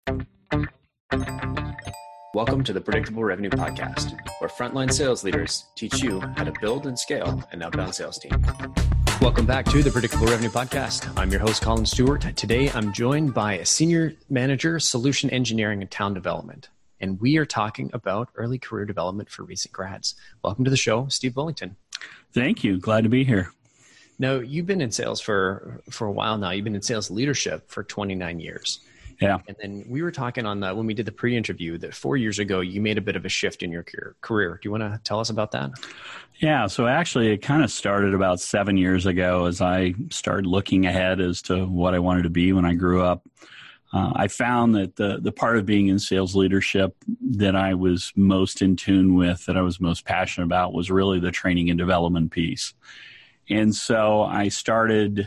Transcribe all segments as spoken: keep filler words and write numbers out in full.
Welcome to the Predictable Revenue Podcast, where frontline sales leaders teach you how to build and scale an outbound sales team. Welcome back to the Predictable Revenue Podcast. I'm your host, Colin Stewart. Today, I'm joined by a senior manager, solution engineering and talent development, and we are talking about early career development for recent grads. Welcome to the show, Steve Bullington. Thank you. Glad to be here. Now, you've been in sales for, for a while now. You've been in sales leadership for twenty-nine years. Yeah. And then we were talking on the, when we did the pre-interview that four years ago, you made a bit of a shift in your career. Do you want to tell us about that? Yeah. So actually, it kind of started about seven years ago as I started looking ahead as to what I wanted to be when I grew up. Uh, I found that the, the part of being in sales leadership that I was most in tune with, that I was most passionate about, was really the training and development piece. And so I started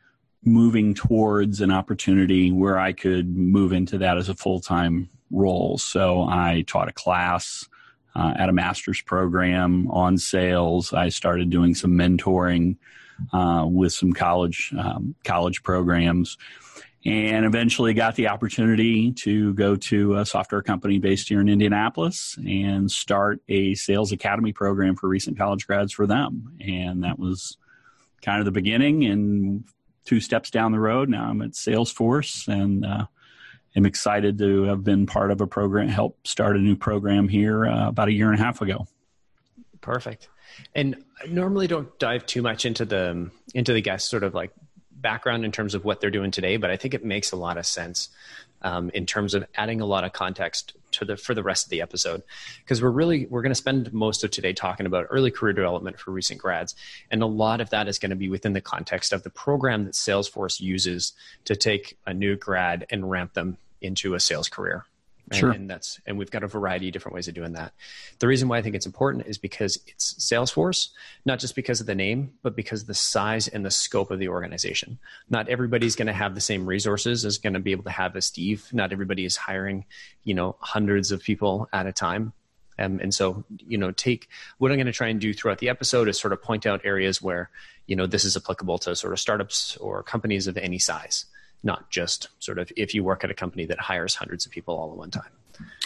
moving towards an opportunity where I could move into that as a full-time role. So I taught a class uh, at a master's program on sales. I started doing some mentoring uh, with some college um, college programs, and eventually got the opportunity to go to a software company based here in Indianapolis and start a sales academy program for recent college grads for them. And that was kind of the beginning, and two steps down the road, now I'm at Salesforce, and uh, I'm excited to have been part of a program, help start a new program here uh, about a year and a half ago. Perfect. And I normally don't dive too much into the into the guest sort of like background in terms of what they're doing today, but I think it makes a lot of sense um, in terms of adding a lot of context to the for the rest of the episode, because we're really we're going to spend most of today talking about early career development for recent grads, and a lot of that is going to be within the context of the program that Salesforce uses to take a new grad and ramp them into a sales career. And, sure. and that's and we've got a variety of different ways of doing that. The reason why I think it's important is because it's Salesforce, not just because of the name, but because of the size and the scope of the organization. Not everybody's going to have the same resources as going to be able to have a Steve. Not everybody is hiring, you know, hundreds of people at a time. Um, and so, you know, take what I'm going to try and do throughout the episode is sort of point out areas where, you know, this is applicable to sort of startups or companies of any size. Not just sort of if you work at a company that hires hundreds of people all at one time.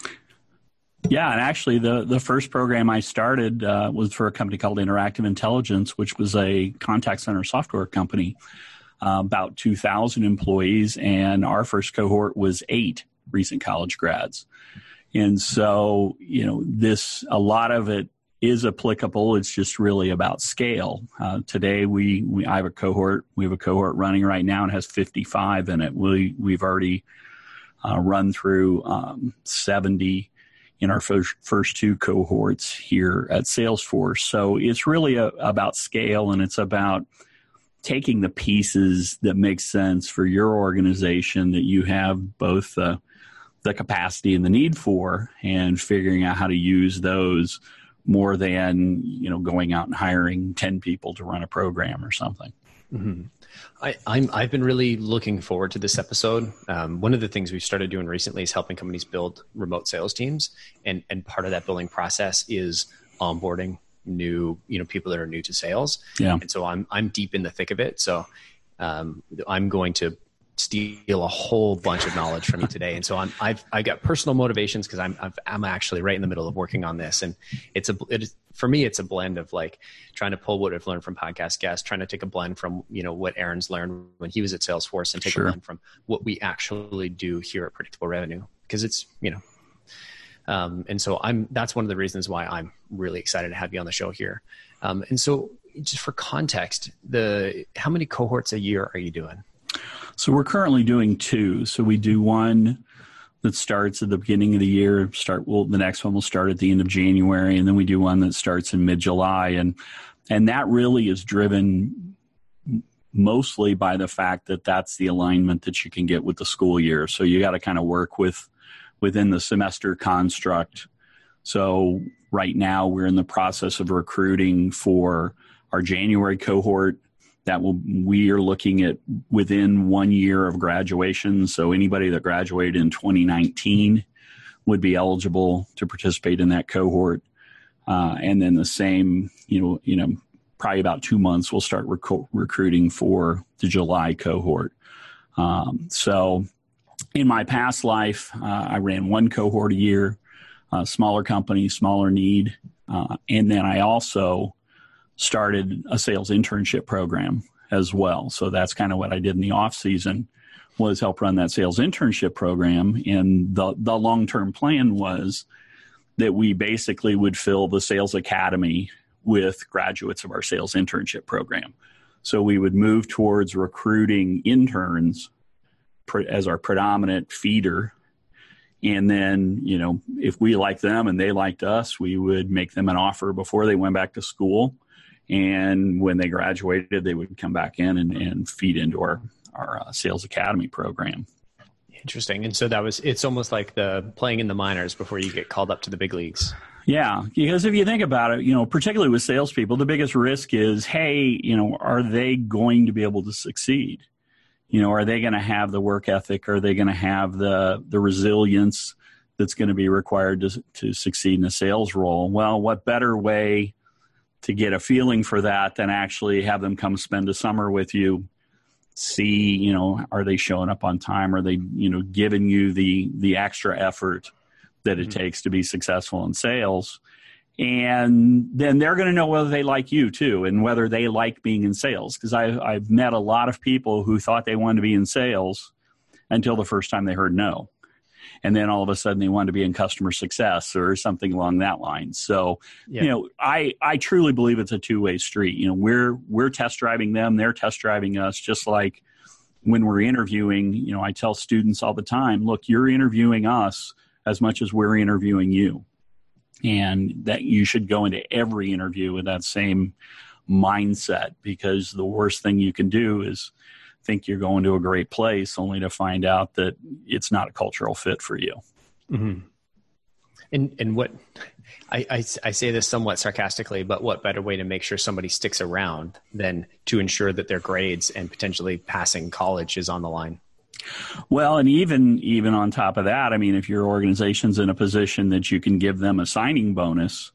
Yeah, and actually the, the first program I started uh, was for a company called Interactive Intelligence, which was a contact center software company, uh, about two thousand employees, and our first cohort was eight recent college grads. And so, you know, this, a lot of it is applicable. It's just really about scale. Uh, today, we, we I have a cohort. We have a cohort running right now and has fifty-five in it. We we've already uh, run through um, seventy in our first first two cohorts here at Salesforce. So it's really a, about scale, and it's about taking the pieces that make sense for your organization that you have both uh, the capacity and the need for, and figuring out how to use those more than, you know, going out and hiring ten people to run a program or something. Mm-hmm. I, I'm, I've been really looking forward to this episode. Um, one of the things we've started doing recently is helping companies build remote sales teams. And, and part of that building process is onboarding new, you know, people that are new to sales. Yeah. And so I'm, I'm deep in the thick of it. So um, I'm going to steal a whole bunch of knowledge from you today. And so I'm, I've, I got personal motivations because I'm, I've, I'm actually right in the middle of working on this. And it's a, it is, for me, it's a blend of like trying to pull what I've learned from podcast guests, trying to take a blend from, you know, what Aaron's learned when he was at Salesforce, and take Sure. a blend from what we actually do here at Predictable Revenue. Because it's, you know, um, and so I'm, that's one of the reasons why I'm really excited to have you on the show here. Um, and so just for context, the, how many cohorts a year are you doing? So we're currently doing two. So we do one that starts at the beginning of the year. Start well, the next one will start at the end of January, and then we do one that starts in mid-July, and and that really is driven mostly by the fact that that's the alignment that you can get with the school year. So you got to kind of work with within the semester construct. So right now we're in the process of recruiting for our January cohort. That will, we are looking at within one year of graduation. So anybody that graduated in twenty nineteen would be eligible to participate in that cohort. Uh, and then the same, you know, you know, probably about two months, we'll start rec- recruiting for the July cohort. Um, so in my past life, uh, I ran one cohort a year, uh, smaller company, smaller need. Uh, and then I also started a sales internship program as well. So that's kind of what I did in the off season, was help run that sales internship program. And the, the long-term plan was that we basically would fill the sales academy with graduates of our sales internship program. So we would move towards recruiting interns as our predominant feeder. And then, you know, if we liked them and they liked us, we would make them an offer before they went back to school. And when they graduated, they would come back in and, and feed into our, our uh, sales academy program. Interesting. And so that was, it's almost like the playing in the minors before you get called up to the big leagues. Yeah, because if you think about it, you know, particularly with salespeople, the biggest risk is, hey, you know, are they going to be able to succeed? You know, are they going to have the work ethic? Are they going to have the the resilience that's going to be required to to succeed in a sales role? Well, what better way to get a feeling for that than actually have them come spend a summer with you, see, you know, are they showing up on time? Are they, you know, giving you the the extra effort that it mm-hmm. takes to be successful in sales? And then they're going to know whether they like you too, and whether they like being in sales. Because I've met a lot of people who thought they wanted to be in sales until the first time they heard no. And then all of a sudden they wanted to be in customer success or something along that line. So, yeah. you know, I, I truly believe it's a two-way street. You know, we're, we're test driving them, they're test driving us, just like when we're interviewing. You know, I tell students all the time, look, you're interviewing us as much as we're interviewing you. And that you should go into every interview with that same mindset, because the worst thing you can do is think you're going to a great place only to find out that it's not a cultural fit for you. Mm-hmm. And and what I, I, I say this somewhat sarcastically, but what better way to make sure somebody sticks around than to ensure that their grades and potentially passing college is on the line? Well, and even even on top of that, I mean, if your organization's in a position that you can give them a signing bonus,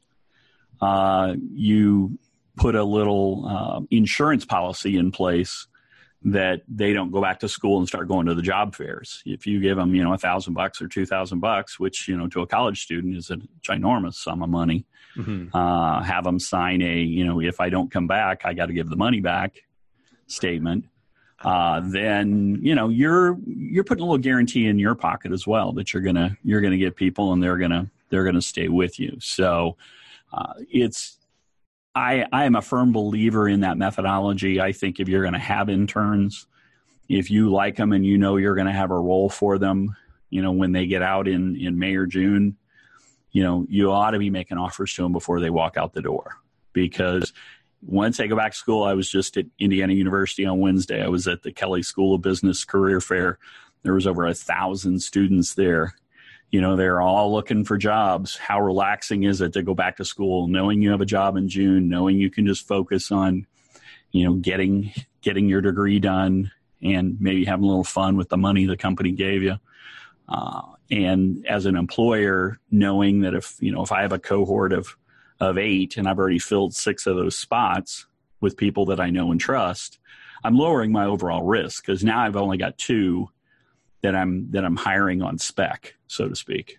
uh, you put a little uh, insurance policy in place that they don't go back to school and start going to the job fairs. If you give them, you know, a thousand bucks or two thousand bucks, which, you know, to a college student is a ginormous sum of money, mm-hmm. uh, have them sign a, you know, if I don't come back, I got to give the money back statement. Uh, then, you know, you're, you're putting a little guarantee in your pocket as well that you're going to, you're going to get people and they're going to, they're going to stay with you. So, uh, it's, I, I am a firm believer in that methodology. I think if you're going to have interns, if you like them and you know you're going to have a role for them, you know, when they get out in, in May or June, you know, you ought to be making offers to them before they walk out the door. Because once they go back to school, I was just at Indiana University on Wednesday. I was at the Kelley School of Business Career Fair. There was over a thousand students there. You know, they're all looking for jobs. How relaxing is it to go back to school, knowing you have a job in June, knowing you can just focus on, you know, getting getting your degree done and maybe having a little fun with the money the company gave you. Uh, and as an employer, knowing that if, you know, if I have a cohort of of eight and I've already filled six of those spots with people that I know and trust, I'm lowering my overall risk, because now I've only got two that I'm that I'm hiring on spec, so to speak.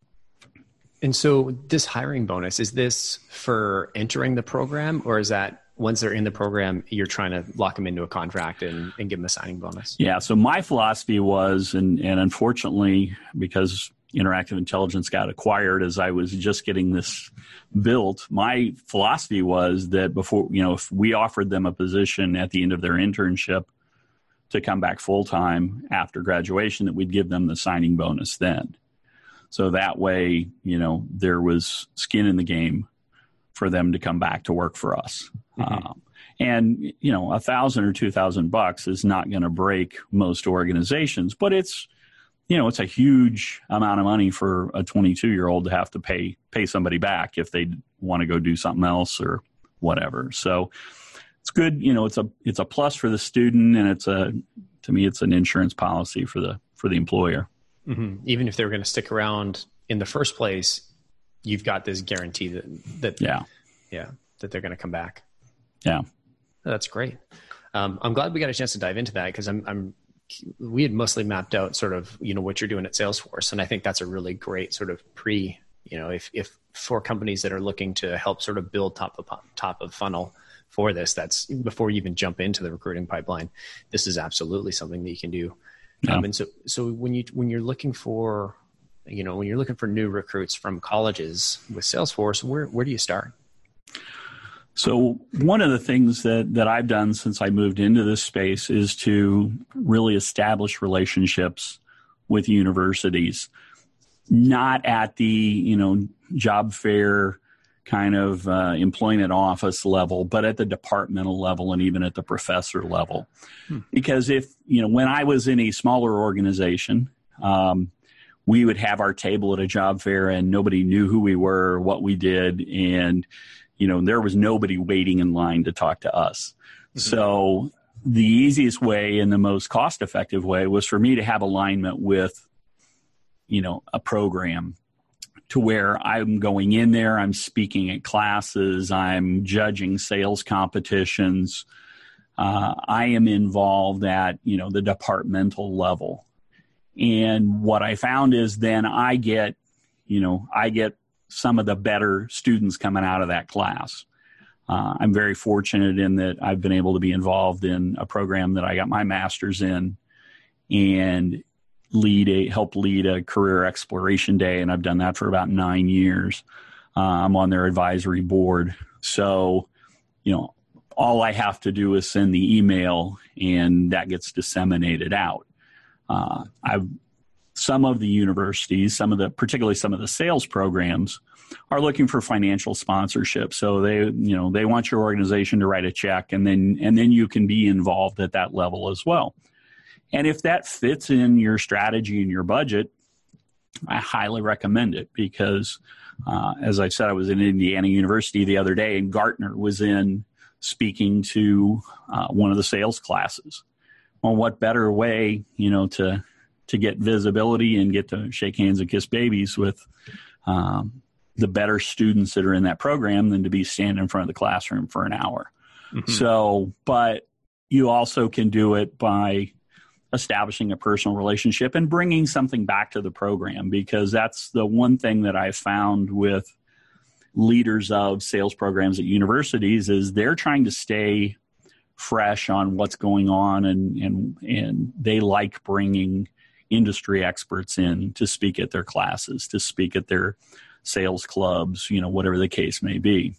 And so this hiring bonus, is this for entering the program, or is that once they're in the program, you're trying to lock them into a contract and, and give them a signing bonus? Yeah. So my philosophy was, and, and unfortunately, because Interactive Intelligence got acquired as I was just getting this built, my philosophy was that before, you know, if we offered them a position at the end of their internship to come back full-time after graduation, that we'd give them the signing bonus then. So that way, you know, there was skin in the game for them to come back to work for us. Mm-hmm. Um, and, you know, a thousand or two thousand bucks is not going to break most organizations, but it's, you know, it's a huge amount of money for a twenty-two-year-old to have to pay pay somebody back if they want to go do something else or whatever. So it's good. You know, it's a it's a plus for the student, and it's a to me it's an insurance policy for the for the employer. Mm-hmm. Even if they were going to stick around in the first place, you've got this guarantee that that yeah yeah that they're going to come back. Yeah, that's great. Um, I'm glad we got a chance to dive into that, because I'm I'm we had mostly mapped out sort of, you know, what you're doing at Salesforce. And I think that's a really great sort of pre, you know, if, if for companies that are looking to help sort of build top of top of funnel for this, that's before you even jump into the recruiting pipeline, this is absolutely something that you can do. Yeah. Um, and so, so when you, when you're looking for, you know, when you're looking for new recruits from colleges with Salesforce, where, where do you start? So one of the things that, that I've done since I moved into this space is to really establish relationships with universities, not at the, you know, job fair kind of uh, employment office level, but at the departmental level and even at the professor level. Hmm. Because if, you know, when I was in a smaller organization, um, we would have our table at a job fair and nobody knew who we were, what we did, and you know, there was nobody waiting in line to talk to us. Mm-hmm. So the easiest way and the most cost-effective way was for me to have alignment with, you know, a program to where I'm going in there, I'm speaking at classes, I'm judging sales competitions. Uh, I am involved at, you know, the departmental level. And what I found is then I get, you know, I get some of the better students coming out of that class. Uh, I'm very fortunate in that I've been able to be involved in a program that I got my master's in and lead a help lead a career exploration day, and I've done that for about nine years. Uh, I'm on their advisory board, so you know all I have to do is send the email, and that gets disseminated out. Uh, I've Some of the universities, some of the, particularly some of the sales programs, are looking for financial sponsorship. So they, you know, they want your organization to write a check, and then and then you can be involved at that level as well. And if that fits in your strategy and your budget, I highly recommend it because, uh, as I said, I was in Indiana University the other day, and Gartner was in speaking to uh, one of the sales classes. Well, what better way, you know, to to get visibility and get to shake hands and kiss babies with um, the better students that are in that program than to be standing in front of the classroom for an hour. Mm-hmm. So, but you also can do it by establishing a personal relationship and bringing something back to the program, because that's the one thing that I found with leaders of sales programs at universities is they're trying to stay fresh on what's going on, and and and they like bringing industry experts in to speak at their classes, to speak at their sales clubs, you know, whatever the case may be.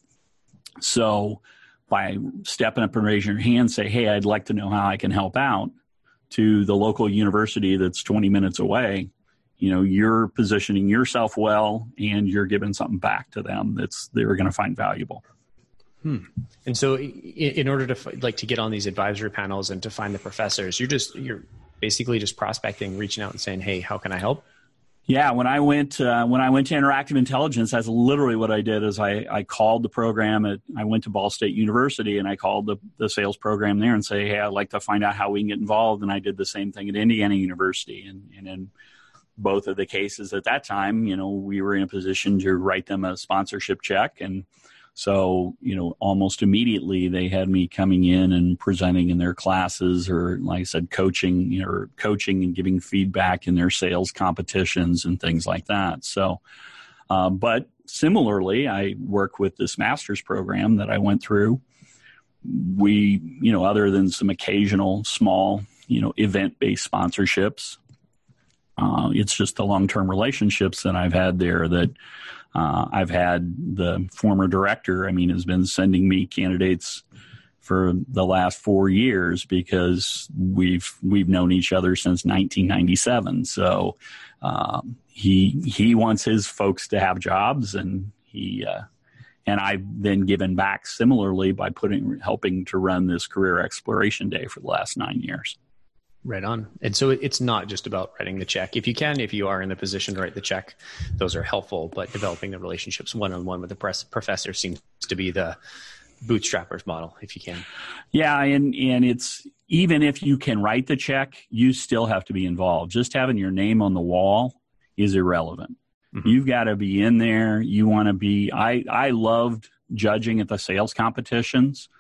So by stepping up and raising your hand, say, hey, I'd like to know how I can help out, to the local university that's twenty minutes away, you know, you're positioning yourself well, and you're giving something back to them that's they're going to find valuable. Hmm. And so in order to like to get on these advisory panels and to find the professors, you're just, you're basically just prospecting, reaching out and saying, hey, how can I help? Yeah. When I went, uh, when I went to Interactive Intelligence, that's literally what I did is I, I called the program at, I went to Ball State University, and I called the, the sales program there and say, hey, I'd like to find out how we can get involved. And I did the same thing at Indiana University. And, and in both of the cases at that time, you know, we were in a position to write them a sponsorship check. And so, you know, almost immediately they had me coming in and presenting in their classes, or like I said, coaching, you know, or coaching and giving feedback in their sales competitions and things like that. So, um, but similarly, I work with this master's program that I went through. We, you know, other than some occasional small, you know, event-based sponsorships, uh, it's just the long-term relationships that I've had there that Uh, I've had the former director, I mean, has been sending me candidates for the last four years because we've we've known each other since nineteen ninety-seven. So um, he he wants his folks to have jobs, and he uh, and I've then given back similarly by putting helping to run this career exploration day for the last nine years. Right on. And so it's not just about writing the check. If you can, if you are in the position to write the check, those are helpful, but developing the relationships one-on-one with the press professor seems to be the bootstrappers model, if you can. Yeah. And, and it's, even if you can write the check, you still have to be involved. Just having your name on the wall is irrelevant. Mm-hmm. You've got to be in there. You want to be, I, I loved judging at the sales competitions.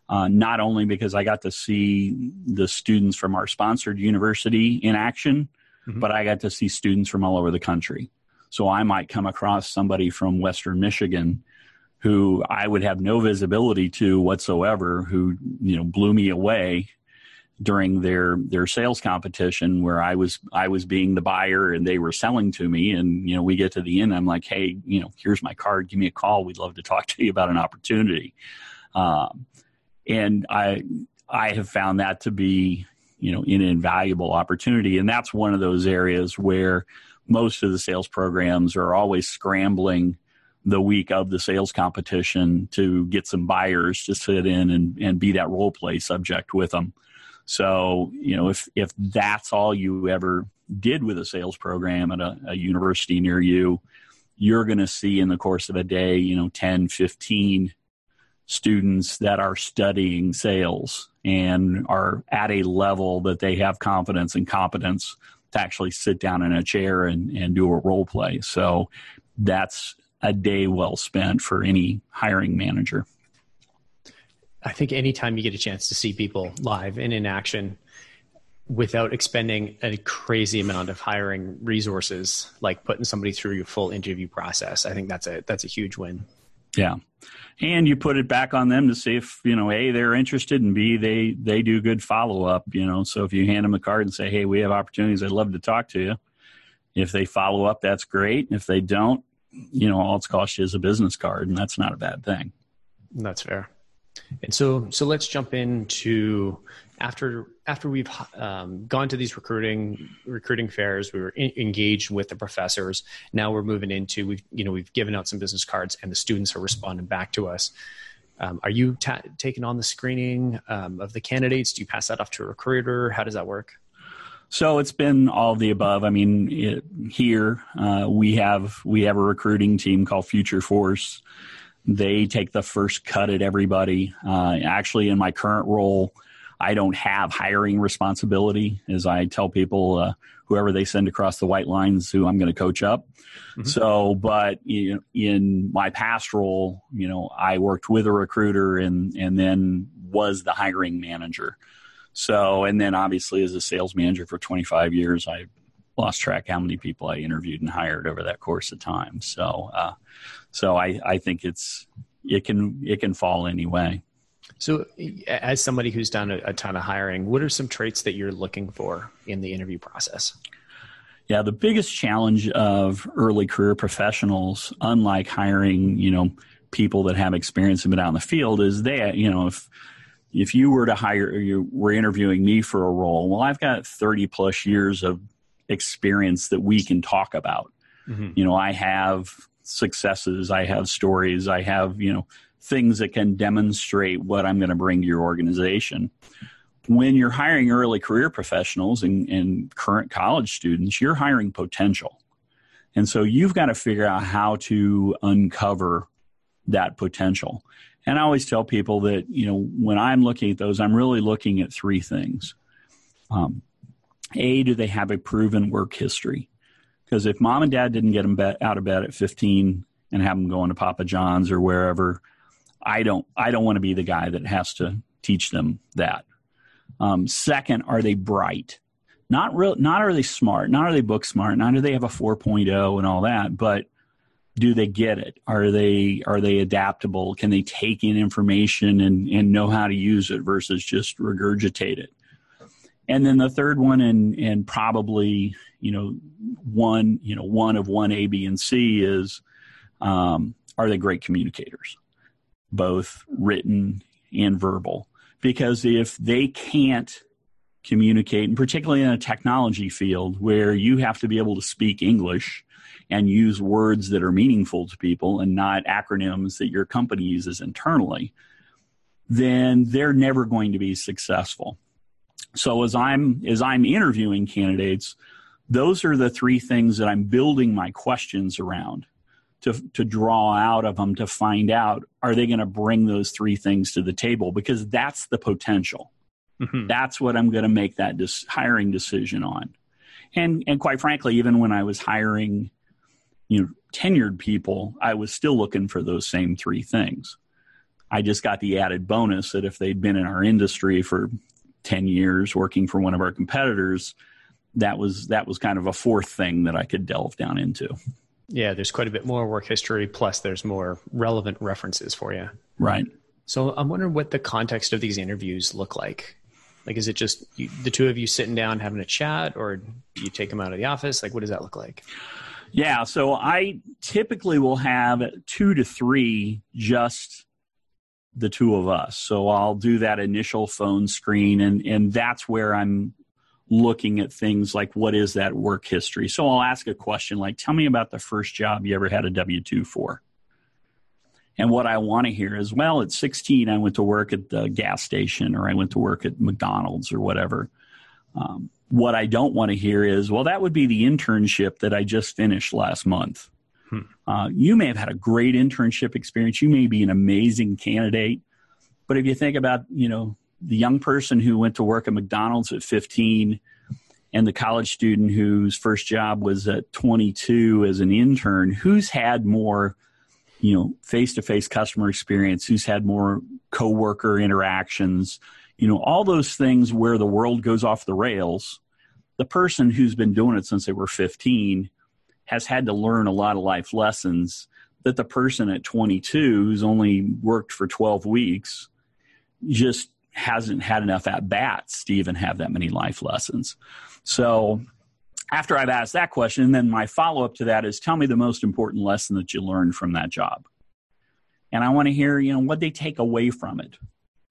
uh, not only because I got to see the students from our sponsored university in action, mm-hmm. but I got to see students from all over the country. So I might come across somebody from Western Michigan who I would have no visibility to whatsoever, who, you know, blew me away during their their sales competition, where I was I was being the buyer and they were selling to me. And, you know, we get to the end, I'm like, hey, you know, here's my card. Give me a call. We'd love to talk to you about an opportunity. Um, and I I have found that to be, you know, an invaluable opportunity. And that's one of those areas where most of the sales programs are always scrambling the week of the sales competition to get some buyers to sit in and, and be that role play subject with them. So, you know, if, if that's all you ever did with a sales program at a, a university near you, you're going to see in the course of a day, you know, ten, fifteen students that are studying sales and are at a level that they have confidence and competence to actually sit down in a chair and, and do a role play. So that's a day well spent for any hiring manager. I think anytime you get a chance to see people live and in action without expending a crazy amount of hiring resources, like putting somebody through your full interview process, I think that's a that's a huge win. Yeah. And you put it back on them to see if, you know, A, they're interested, and B, they, they do good follow-up, you know. So if you hand them a card and say, hey, we have opportunities, I'd love to talk to you. If they follow up, that's great. If they don't, you know, all it's cost you is a business card, and that's not a bad thing. That's fair. And so, so let's jump into after after we've um, gone to these recruiting recruiting fairs, we were in, engaged with the professors. Now we're moving into we've you know we've given out some business cards, and the students are responding back to us. Um, are you ta- taking on the screening um, of the candidates? Do you pass that off to a recruiter? How does that work? So it's been all of the above. I mean, it, here uh, we have we have a recruiting team called Future Force. They take the first cut at everybody. Uh, actually, in my current role, I don't have hiring responsibility. As I tell people, uh, whoever they send across the white lines, who I'm going to coach up. Mm-hmm. So, but you know, in my past role, you know, I worked with a recruiter and and then was the hiring manager. So, and then obviously as a sales manager for twenty-five years, I lost track how many people I interviewed and hired over that course of time. So, uh, so I, I think it's, it can, it can fall any way. So as somebody who's done a, a ton of hiring, what are some traits that you're looking for in the interview process? Yeah. The biggest challenge of early career professionals, unlike hiring, you know, people that have experience and been out in the field, is they, you know, if, if you were to hire, you were interviewing me for a role, well, I've got thirty plus years of experience that we can talk about. Mm-hmm. You know, I have successes, I have stories, I have, you know, things that can demonstrate what I'm going to bring to your organization. When you're hiring early career professionals and, and current college students, you're hiring potential. And so you've got to figure out how to uncover that potential. And I always tell people that, you know, when I'm looking at those, I'm really looking at three things. Um, A, do they have a proven work history? Because if mom and dad didn't get them be- out of bed at fifteen and have them going to Papa John's or wherever, I don't I don't want to be the guy that has to teach them that. Um, second, are they bright? Not real. Not are they smart? Not are they book smart? Not do they have a four point oh and all that? But do they get it? Are they are they adaptable? Can they take in information and, and know how to use it versus just regurgitate it? And then the third one, and and probably, you know, one, you know, one of one A, B, and C is, um, are they great communicators, both written and verbal? Because if they can't communicate, and particularly in a technology field where you have to be able to speak English and use words that are meaningful to people and not acronyms that your company uses internally, then they're never going to be successful. So as I'm as I'm interviewing candidates, those are the three things that I'm building my questions around to to draw out of them to find out, are they going to bring those three things to the table? Because that's the potential. Mm-hmm. That's what I'm going to make that dis- hiring decision on. And and quite frankly, even when I was hiring, you know, tenured people, I was still looking for those same three things. I just got the added bonus that if they'd been in our industry for ten years working for one of our competitors, that was that was kind of a fourth thing that I could delve down into. Yeah, there's quite a bit more work history, plus there's more relevant references for you. Right. So I'm wondering what the context of these interviews look like. Like, is it just you, the two of you sitting down having a chat, or do you take them out of the office? Like, what does that look like? Yeah, so I typically will have two to three, just the two of us. So I'll do that initial phone screen, and, and that's where I'm looking at things like, what is that work history? So I'll ask a question like, tell me about the first job you ever had a W two for. And what I want to hear is, well, at sixteen, I went to work at the gas station, or I went to work at McDonald's or whatever. Um, what I don't want to hear is, well, that would be the internship that I just finished last month. Hmm. Uh, you may have had a great internship experience. You may be an amazing candidate. But if you think about, you know, the young person who went to work at McDonald's at fifteen and the college student whose first job was at twenty-two as an intern, who's had more, you know, face-to-face customer experience, who's had more coworker interactions, you know, all those things where the world goes off the rails. The person who's been doing it since they were fifteen has had to learn a lot of life lessons that the person at twenty-two, who's only worked for twelve weeks, just hasn't had enough at-bats to even have that many life lessons. So after I've asked that question, and then my follow-up to that is, tell me the most important lesson that you learned from that job. And I want to hear, you know, what they take away from it.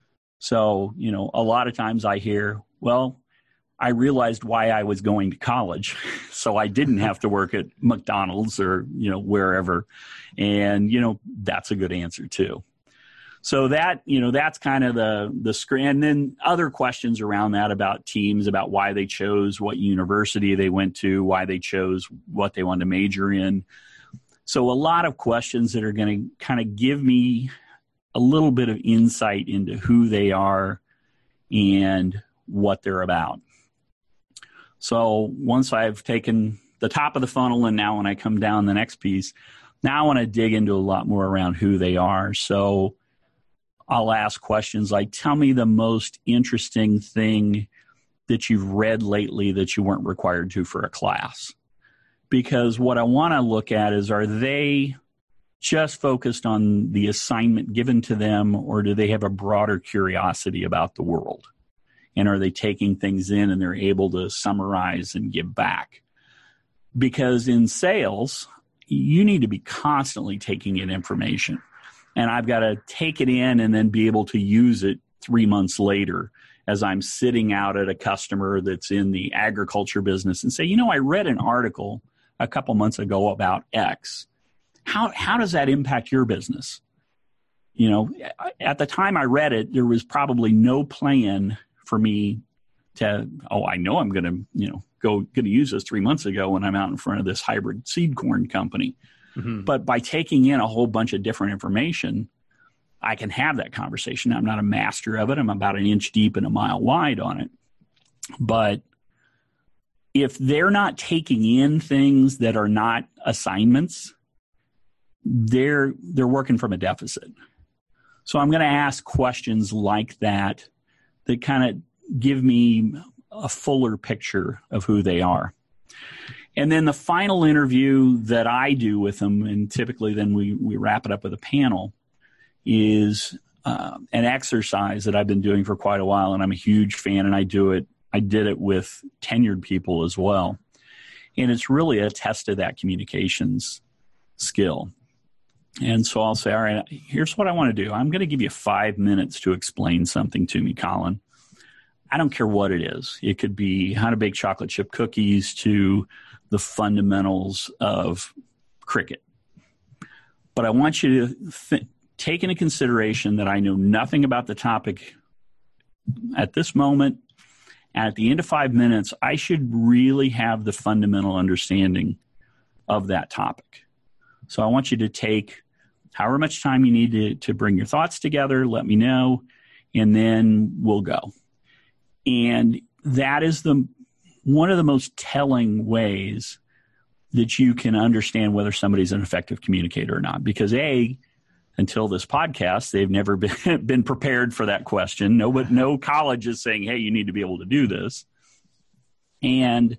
So, you know, a lot of times I hear, well, I realized why I was going to college, so I didn't have to work at McDonald's or, you know, wherever. And, you know, that's a good answer too. So that, you know, that's kind of the, the screen. And then other questions around that about teams, about why they chose what university they went to, why they chose what they wanted to major in. So a lot of questions that are going to kind of give me a little bit of insight into who they are and what they're about. So once I've taken the top of the funnel, and now when I come down the next piece, now I want to dig into a lot more around who they are. So I'll ask questions like, tell me the most interesting thing that you've read lately that you weren't required to for a class. Because what I want to look at is, are they just focused on the assignment given to them, or do they have a broader curiosity about the world? And are they taking things in and they're able to summarize and give back? Because in sales, you need to be constantly taking in information. And I've got to take it in and then be able to use it three months later as I'm sitting out at a customer that's in the agriculture business and say, you know, I read an article a couple months ago about X. How how does that impact your business? You know, at the time I read it, there was probably no plan for me to, oh, I know I'm going to, you know, go going to use this three months ago when I'm out in front of this hybrid seed corn company. Mm-hmm. But by taking in a whole bunch of different information, I can have that conversation. I'm not a master of it. I'm about an inch deep and a mile wide on it. But if they're not taking in things that are not assignments, they're they're working from a deficit. So I'm going to ask questions like that that kind of give me a fuller picture of who they are. And then the final interview that I do with them, and typically then we, we wrap it up with a panel, is uh, an exercise that I've been doing for quite a while, and I'm a huge fan, and I do it. I did it with tenured people as well. And it's really a test of that communications skill. And so I'll say, all right, here's what I want to do. I'm going to give you five minutes to explain something to me, Colin. I don't care what it is. It could be how to bake chocolate chip cookies to the fundamentals of cricket. But I want you to th- take into consideration that I know nothing about the topic at this moment. And at the end of five minutes, I should really have the fundamental understanding of that topic. So I want you to take however much time you need to, to bring your thoughts together, let me know, and then we'll go. And that is the one of the most telling ways that you can understand whether somebody's an effective communicator or not. Because A, until this podcast, they've never been, been prepared for that question. No, but no college is saying, hey, you need to be able to do this. And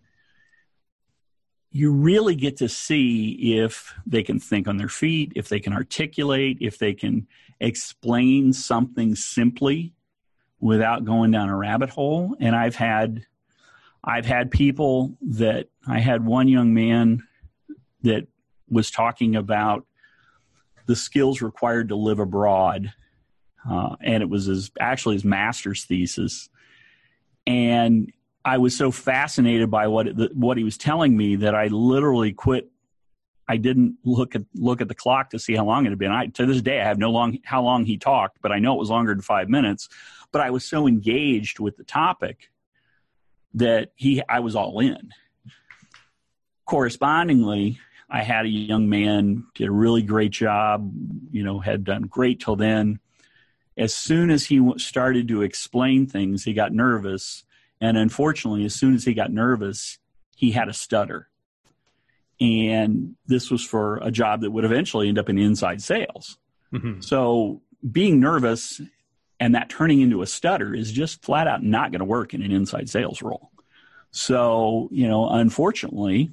you really get to see if they can think on their feet, if they can articulate, if they can explain something simply without going down a rabbit hole. And I've had, I've had people that I had one young man that was talking about the skills required to live abroad. Uh, and it was his, actually his master's thesis. And I was so fascinated by what it, what he was telling me that I literally quit. I didn't look at look at the clock to see how long it had been. I, to this day, I have no long how long he talked, but I know it was longer than five minutes. But I was so engaged with the topic that he I was all in. Correspondingly, I had a young man, did a really great job, you know, had done great till then. As soon as he started to explain things, he got nervous. And unfortunately, as soon as he got nervous, he had a stutter. And this was for a job that would eventually end up in inside sales. Mm-hmm. So being nervous and that turning into a stutter is just flat out not going to work in an inside sales role. So, you know, unfortunately,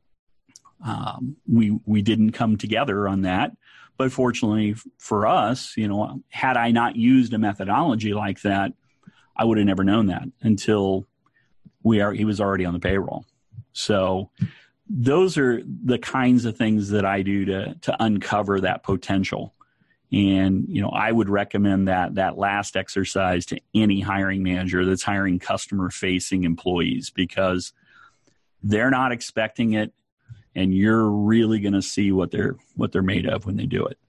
um, we we didn't come together on that. But fortunately for us, you know, had I not used a methodology like that, I would have never known that until we are, he was already on the payroll. So those are the kinds of things that I do to, to uncover that potential. And, you know, I would recommend that, that last exercise to any hiring manager that's hiring customer facing employees, because they're not expecting it. And you're really going to see what they're, what they're made of when they do it.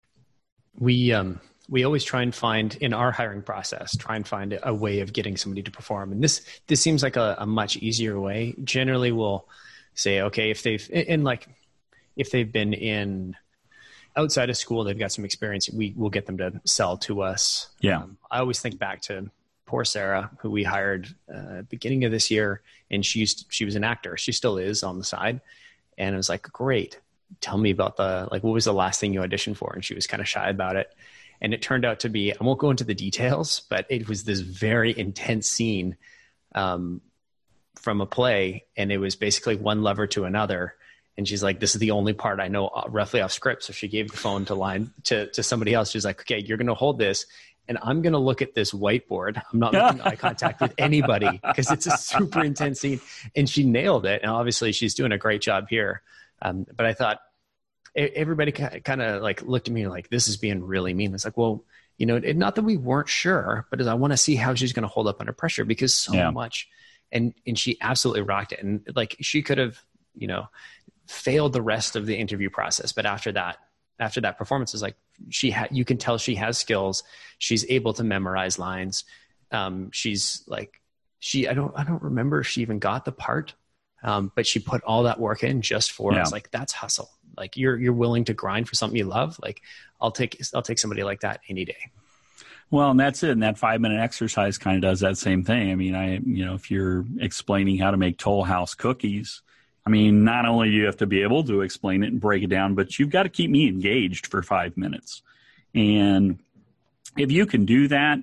We, um, We always try and find in our hiring process, try and find a way of getting somebody to perform. And this, this seems like a, a much easier way. Generally we'll say, okay, if they've, and like, if they've been in outside of school, they've got some experience, we will get them to sell to us. Yeah. Um, I always think back to poor Sarah, who we hired uh, beginning of this year. And she used, she was an actor. She still is on the side. And it was like, great. Tell me about the, like, what was the last thing you auditioned for? And she was kind of shy about it. And it turned out to be, I won't go into the details, but it was this very intense scene um, from a play. And it was basically one lever to another. And she's like, this is the only part I know roughly off script. So she gave the phone to line to, to somebody else. She's like, okay, you're going to hold this. And I'm going to look at this whiteboard. I'm not making eye contact with anybody because it's a super intense scene. And she nailed it. And obviously she's doing a great job here. Um, but I thought, everybody kind of like looked at me like, this is being really mean. It's like, well, you know, it, not that we weren't sure, but I want to see how she's going to hold up under pressure, because so yeah. much. And, and she absolutely rocked it. And like, she could have, you know, failed the rest of the interview process. But after that, after that performance is like, she had, you can tell she has skills. She's able to memorize lines. Um, she's like, she, I don't, I don't remember if she even got the part. Um, but she put all that work in just for yeah. us. Like, that's hustle. Like, you're, you're willing to grind for something you love. Like, I'll take, I'll take somebody like that any day. Well, and that's it. And that five minute exercise kind of does that same thing. I mean, I, you know, if you're explaining how to make Toll House cookies, I mean, not only do you have to be able to explain it and break it down, but you've got to keep me engaged for five minutes. And if you can do that,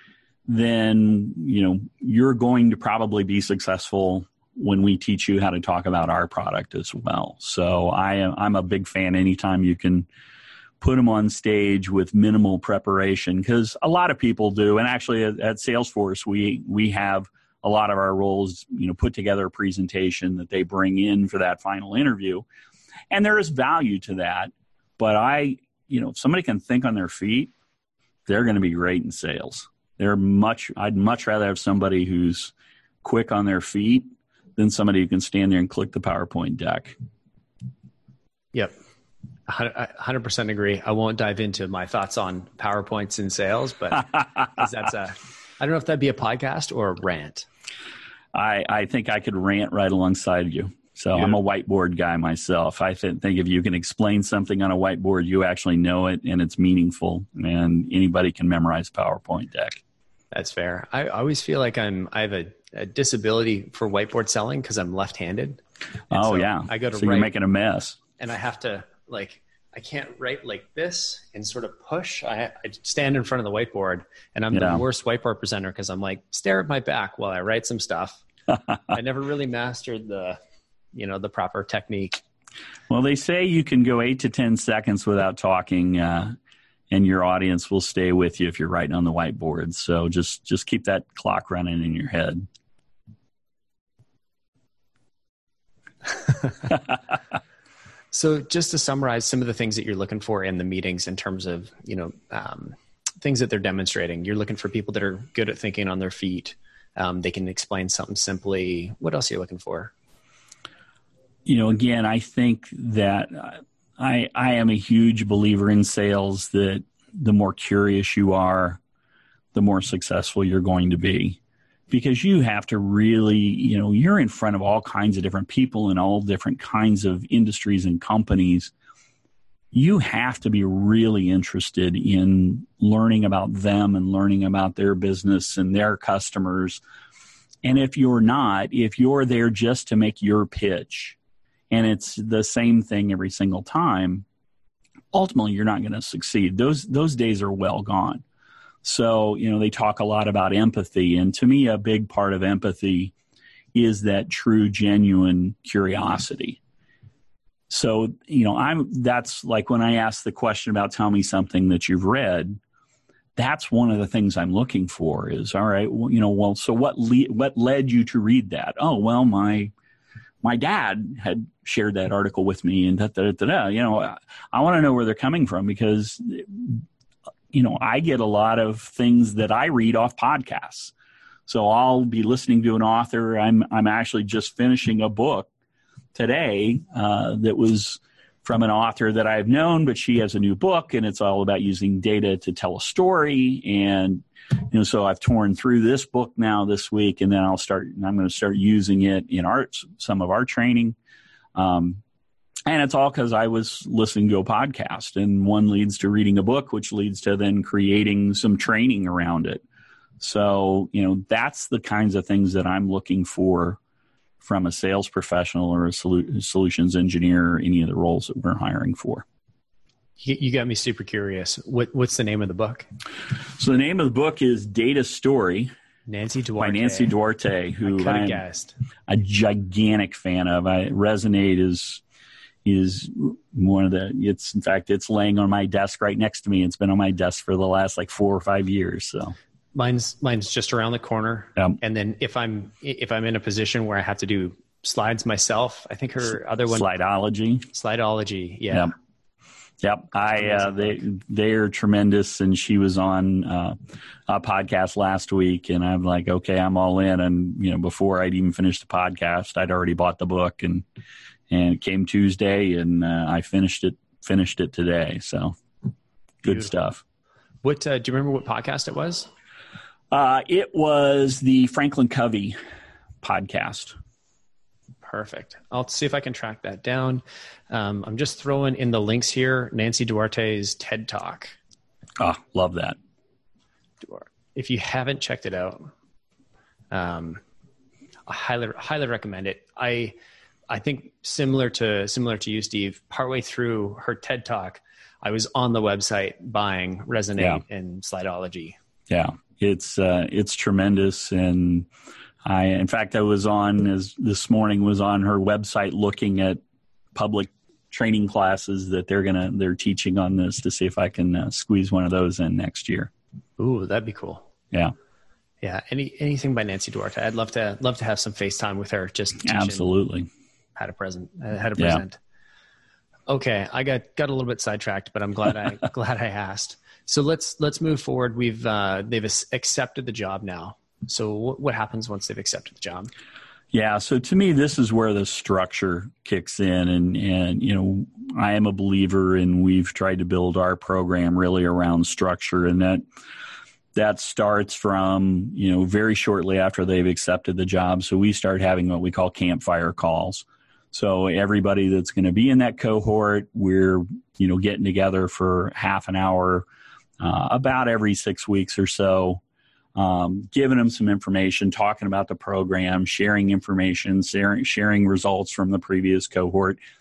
then, you know, you're going to probably be successful when we teach you how to talk about our product as well. So I am, I'm a big fan anytime you can put them on stage with minimal preparation, because a lot of people do. And actually at, at Salesforce, we, we have a lot of our roles, you know, put together a presentation that they bring in for that final interview. And there is value to that. But I, you know, if somebody can think on their feet, they're going to be great in sales. They're much, I'd much rather have somebody who's quick on their feet than somebody who can stand there and click the PowerPoint deck. Yep. I one hundred percent agree. I won't dive into my thoughts on PowerPoints in sales, but that's a, I don't know if that'd be a podcast or a rant. I, I think I could rant right alongside you. So yeah. I'm a whiteboard guy myself. I th- think if you can explain something on a whiteboard, you actually know it and it's meaningful, and anybody can memorize a PowerPoint deck. That's fair. I always feel like I'm, I have a, a disability for whiteboard selling because I'm left-handed. And oh so yeah. I go to so write, you're making a mess. And I have to like, I can't write like this and sort of push. I, I stand in front of the whiteboard, and I'm yeah. the worst whiteboard presenter because I'm like, stare at my back while I write some stuff. I never really mastered the, you know, the proper technique. Well, they say you can go eight to ten seconds without talking, uh, and your audience will stay with you if you're writing on the whiteboard. So just just keep that clock running in your head. So just to summarize some of the things that you're looking for in the meetings in terms of, you know, um, things that they're demonstrating, you're looking for people that are good at thinking on their feet. Um, they can explain something simply. What else are you looking for? You know, again, I think that I, I am a huge believer in sales that the more curious you are, the more successful you're going to be. Because you have to really, you know, you're in front of all kinds of different people in all different kinds of industries and companies. You have to be really interested in learning about them and learning about their business and their customers. And if you're not, if you're there just to make your pitch, and it's the same thing every single time, ultimately you're not going to succeed. Those those days are well gone. So, you know, they talk a lot about empathy. And to me, a big part of empathy is that true, genuine curiosity. So, you know, I'm that's like when I ask the question about tell me something that you've read, that's one of the things I'm looking for is, all right, well, you know, well, so what le- what led you to read that? Oh, well, my my dad had shared that article with me and da, da, da, da. You know, I, I want to know where they're coming from because you know, I get a lot of things that I read off podcasts. So I'll be listening to an author. I'm I'm actually just finishing a book today uh, that was from an author that I've known, but she has a new book, and it's all about using data to tell a story. And you know, so I've torn through this book now this week, and then I'll start. I'm going to start using it in our some of our training. Um, And it's all because I was listening to a podcast, and one leads to reading a book, which leads to then creating some training around it. So, you know, that's the kinds of things that I'm looking for from a sales professional or a solu- solutions engineer or any of the roles that we're hiring for. You, you got me super curious. What, what's the name of the book? So the name of the book is Data Story. Nancy Duarte. By Nancy Duarte, who I I'm guessed. a gigantic fan of. I Resonate is... is one of the, it's in fact, it's laying on my desk right next to me. It's been on my desk for the last like four or five years. So mine's, mine's just around the corner. Um, and then if I'm, if I'm in a position where I have to do slides myself, I think her other one, Slideology. Slideology. Yeah. Yep. Yep. I, uh, they, they're tremendous. And she was on uh, a podcast last week, and I'm like, okay, I'm all in. And, you know, before I'd even finished the podcast, I'd already bought the book, and, And it came Tuesday, and uh, I finished it. Finished it today. So, good Beautiful. Stuff. What uh, do you remember? What podcast it was? Uh, it was the Franklin Covey podcast. Perfect. I'll see if I can track that down. Um, I'm just throwing in the links here. Nancy Duarte's TED Talk. Oh, love that. If you haven't checked it out, um, I highly highly recommend it. I. I think similar to similar to you, Steve, partway through her TED Talk, I was on the website buying Resonate yeah. and Slideology. Yeah, it's uh, it's tremendous. And I, in fact, I was on as this morning was on her website looking at public training classes that they're gonna they're teaching on this to see if I can uh, squeeze one of those in next year. Ooh, that'd be cool. Yeah. Yeah. Any anything by Nancy Duarte. I'd love to love to have some FaceTime with her. Just absolutely. How to present, uh, how to present. Yeah. Okay, I got got a little bit sidetracked, but I'm glad I glad I asked. So let's let's move forward. We've uh, they've accepted the job now. So what, what happens once they've accepted the job? Yeah. So to me, this is where the structure kicks in, and and you know, I am a believer, and we've tried to build our program really around structure, and that. That starts from, you know, very shortly after they've accepted the job. So we start having what we call campfire calls. So everybody that's going to be in that cohort, we're, you know, getting together for half an hour uh, about every six weeks or so, um, giving them some information, talking about the program, sharing information, sharing, sharing results from the previous cohort.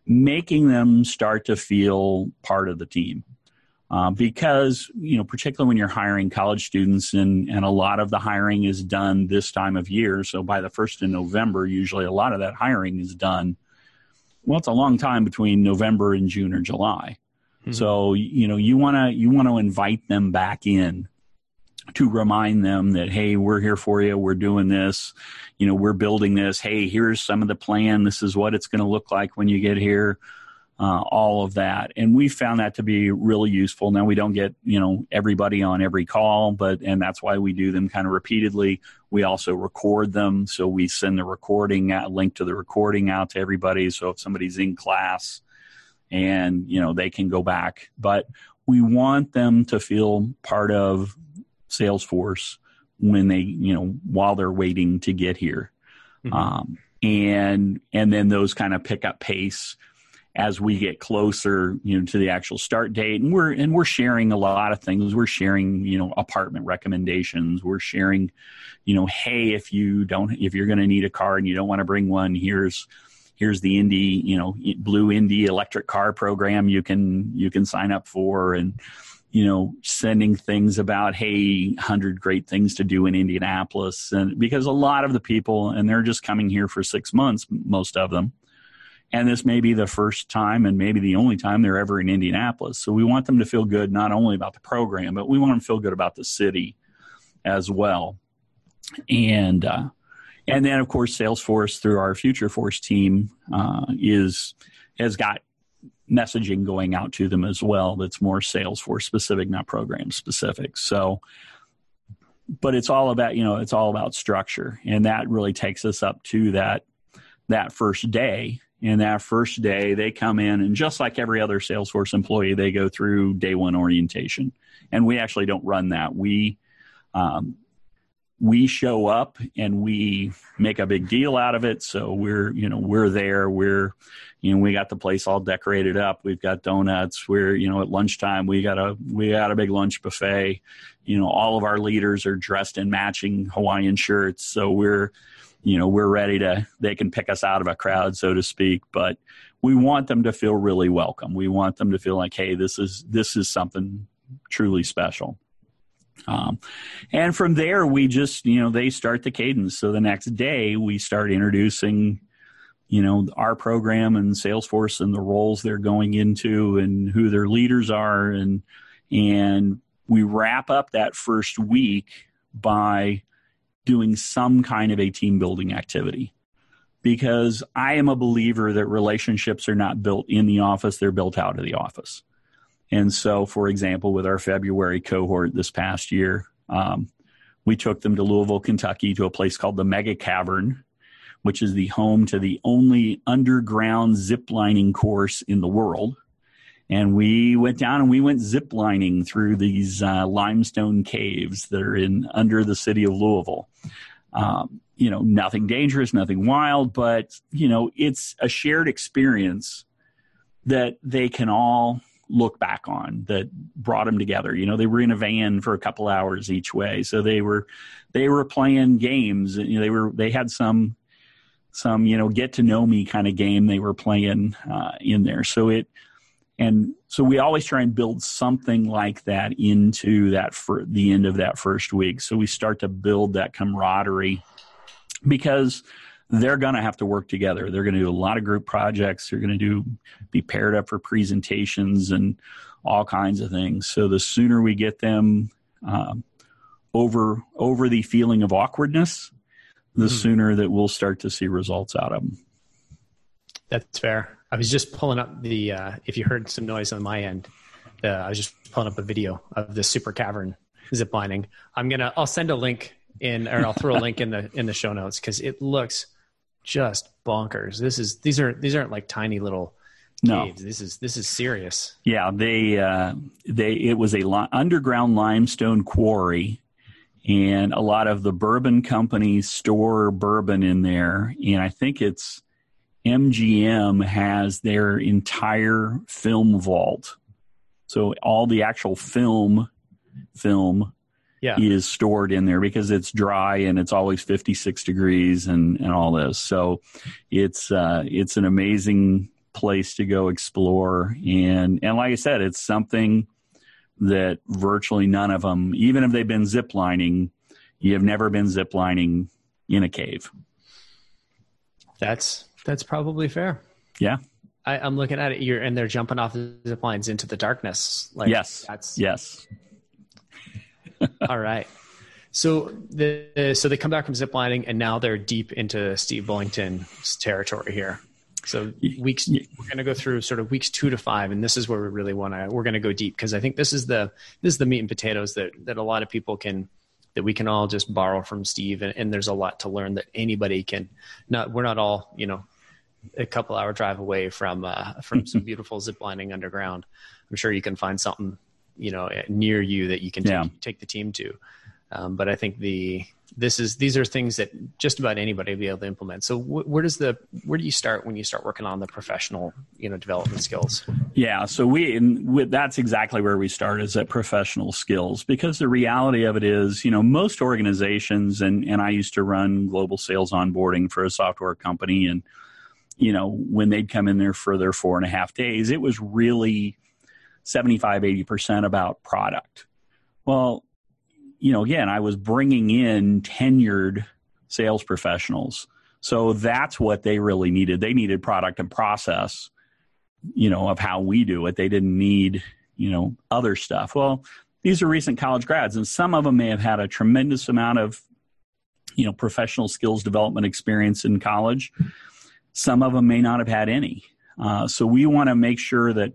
making them start to feel part of the team. Uh, because, you know, particularly when you're hiring college students, and, and a lot of the hiring is done this time of year. So by the first of November, usually a lot of that hiring is done. Well, it's a long time between November and June or July. Mm-hmm. So, you know, you want to you want to invite them back in to remind them that, hey, we're here for you. We're doing this. You know, we're building this. Hey, here's some of the plan. This is what it's going to look like when you get here. Uh, all of that. And we found that to be really useful. Now, we don't get, you know, everybody on every call, but, and that's why we do them kind of repeatedly. We also record them. So we send the recording, a link to the recording out to everybody. So if somebody's in class and, you know, they can go back, but we want them to feel part of Salesforce when they, you know, while they're waiting to get here. Mm-hmm. Um, and, and then those kind of pick up pace as we get closer, you know, to the actual start date. And we're, and we're sharing a lot of things. We're sharing, you know, apartment recommendations. We're sharing, you know, hey, if you don't, if you're going to need a car and you don't want to bring one, here's, here's the Indy, you know, Blue Indy electric car program you can, you can sign up for. And, you know, sending things about, hey, one hundred great things to do in Indianapolis. And because a lot of the people, and they're just coming here for six months, most of them, and this may be the first time and maybe the only time they're ever in Indianapolis. So we want them to feel good not only about the program, but we want them to feel good about the city as well. And uh, and then, of course, Salesforce through our Future Force team uh, is has got messaging going out to them as well that's more Salesforce specific, not program specific. So, but it's all about, you know, it's all about structure. And that really takes us up to that that first day. And that first day, they come in, and just like every other Salesforce employee, they go through day one orientation. And we actually don't run that. We um, we show up and we make a big deal out of it. So we're, you know, we're there. We're, you know, we got the place all decorated up. We've got donuts. We're, you know, at lunchtime, we got a we got a big lunch buffet. You know, all of our leaders are dressed in matching Hawaiian shirts. So we're You know, we're ready to, they can pick us out of a crowd, so to speak, but we want them to feel really welcome. We want them to feel like, hey, this is, this is something truly special. Um, and from there, we just, you know, they start the cadence. So the next day we start introducing, you know, our program and Salesforce and the roles they're going into and who their leaders are. And, and we wrap up that first week by doing some kind of a team building activity, because I am a believer that relationships are not built in the office, they're built out of the office. And so, for example, with our February cohort this past year, um, we took them to Louisville, Kentucky, to a place called the Mega Cavern, which is the home to the only underground ziplining course in the world. And we went down and we went ziplining through these uh, limestone caves that are in under the city of Louisville. Um, you know, nothing dangerous, nothing wild, but, you know, it's a shared experience that they can all look back on that brought them together. You know, they were in a van for a couple hours each way. So they were, they were playing games. You know, they were, they had some, some, you know, get to know me kind of game they were playing uh, in there. So it, And so we always try and build something like that into that for the end of that first week. So we start to build that camaraderie, because they're going to have to work together. They're going to do a lot of group projects. They're going to do be paired up for presentations and all kinds of things. So the sooner we get them uh, over over the feeling of awkwardness, the mm-hmm. sooner that we'll start to see results out of them. That's fair. I was just pulling up the, uh, if you heard some noise on my end, uh, I was just pulling up a video of the Super Cavern ziplining. I'm going to, I'll send a link in, or I'll throw a link in the, in the show notes, because it looks just bonkers. This is, these are, these aren't like tiny little caves. No. This is, this is serious. Yeah. They, uh, they, it was a li- underground limestone quarry, and a lot of the bourbon companies store bourbon in there. And I think it's, M G M has their entire film vault. So all the actual film film yeah. is stored in there, because it's dry and it's always fifty-six degrees and, and all this. So it's uh, it's an amazing place to go explore. And, and like I said, it's something that virtually none of them, even if they've been ziplining, you have never been ziplining in a cave. That's, that's probably fair. Yeah. I, I'm looking at it. You're, and they're jumping off the zip lines into the darkness. Like, yes. That's, yes. All right. So the so they come back from ziplining, and now they're deep into Steve Bullington's territory here. So weeks we're going to go through sort of weeks two to five, and this is where we really want to we're going to go deep, because I think this is the this is the meat and potatoes that that a lot of people can that we can all just borrow from Steve, and, and there's a lot to learn that anybody can. Not we're not all you know a couple hour drive away from uh, from some beautiful ziplining underground. I'm sure you can find something you know near you that you can yeah. take, take the team to. Um, but I think the this is these are things that just about anybody will be able to implement. So wh- where does the where do you start when you start working on the professional you know development skills? Yeah, so we and we, that's exactly where we start, is at professional skills, because the reality of it is, you know, most organizations, and and I used to run global sales onboarding for a software company, and you know when they'd come in there for their four and a half days, it was really seventy-five, eighty percent about product. Well, you know, again, I was bringing in tenured sales professionals. So that's what they really needed. They needed product and process, you know, of how we do it. They didn't need, you know, other stuff. Well, these are recent college grads, and some of them may have had a tremendous amount of, you know, professional skills development experience in college. Some of them may not have had any. Uh, so we want to make sure that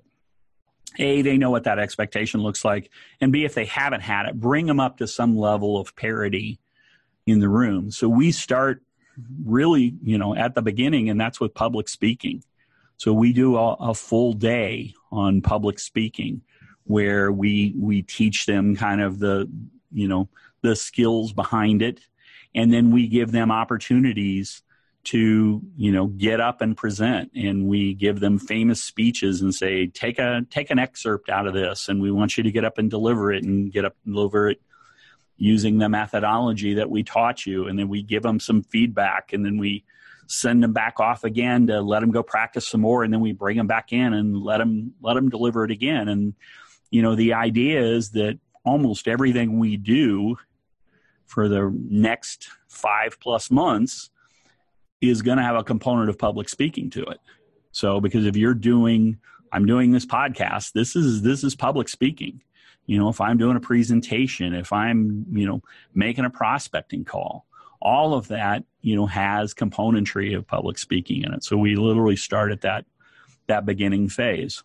A, they know what that expectation looks like, and B, if they haven't had it, bring them up to some level of parity in the room. So we start really, you know, at the beginning, and that's with public speaking. So we do a, a full day on public speaking, where we we teach them kind of the, you know, the skills behind it, and then we give them opportunities to, you know, get up and present, and we give them famous speeches and say, take a, take an excerpt out of this. And we want you to get up and deliver it, and get up and deliver it using the methodology that we taught you. And then we give them some feedback, and then we send them back off again to let them go practice some more. And then we bring them back in and let them, let them deliver it again. And, you know, the idea is that almost everything we do for the next five plus months is going to have a component of public speaking to it. So, because if you're doing, I'm doing this podcast, this is, this is public speaking. You know, if I'm doing a presentation, if I'm, you know, making a prospecting call, all of that, you know, has componentry of public speaking in it. So we literally start at that, that beginning phase.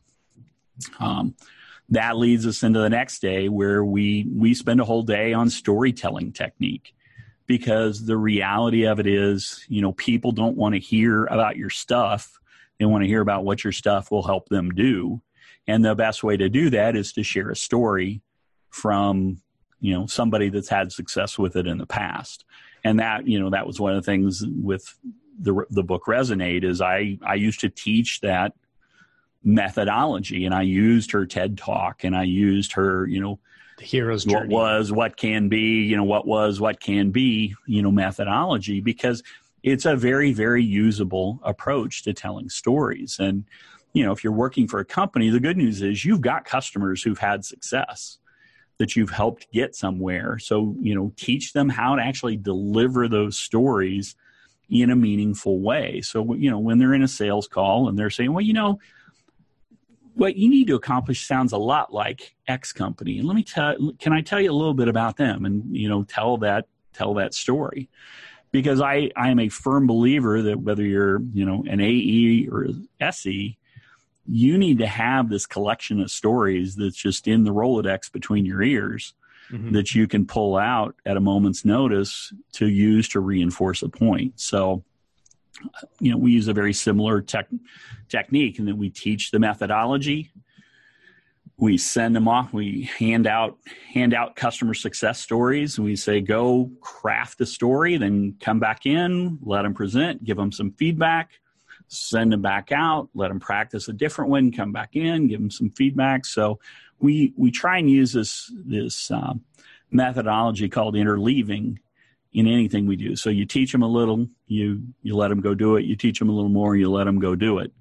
Um, that leads us into the next day, where we, we spend a whole day on storytelling technique. Because the reality of it is, you know, people don't want to hear about your stuff. They want to hear about what your stuff will help them do. And the best way to do that is to share a story from, you know, somebody that's had success with it in the past. And that, you know, that was one of the things with the the book Resonate, is I, I used to teach that methodology, and I used her TED Talk, and I used her, you know, the hero's journey. What was, what can be, you know, what was, what can be, you know, methodology, because it's a very, very usable approach to telling stories. And, you know, if you're working for a company, the good news is you've got customers who've had success that you've helped get somewhere. So, you know, teach them how to actually deliver those stories in a meaningful way. So, you know, when they're in a sales call and they're saying, well, you know, what you need to accomplish sounds a lot like X company. And let me tell, can I tell you a little bit about them, and, you know, tell that, tell that story. Because I, I am a firm believer that whether you're, you know, an A E or S E, you need to have this collection of stories that's just in the Rolodex between your ears, mm-hmm. that you can pull out at a moment's notice to use to reinforce a point. So, you know, we use a very similar tech, technique, and then we teach the methodology. We send them off. We hand out hand out customer success stories. We say, go craft a story, then come back in, let them present, give them some feedback, send them back out, let them practice a different one, come back in, give them some feedback. So we we try and use this this uh, methodology called interleaving in anything we do. So you teach them a little, you you let them go do it. You teach them a little more, you let them go do it.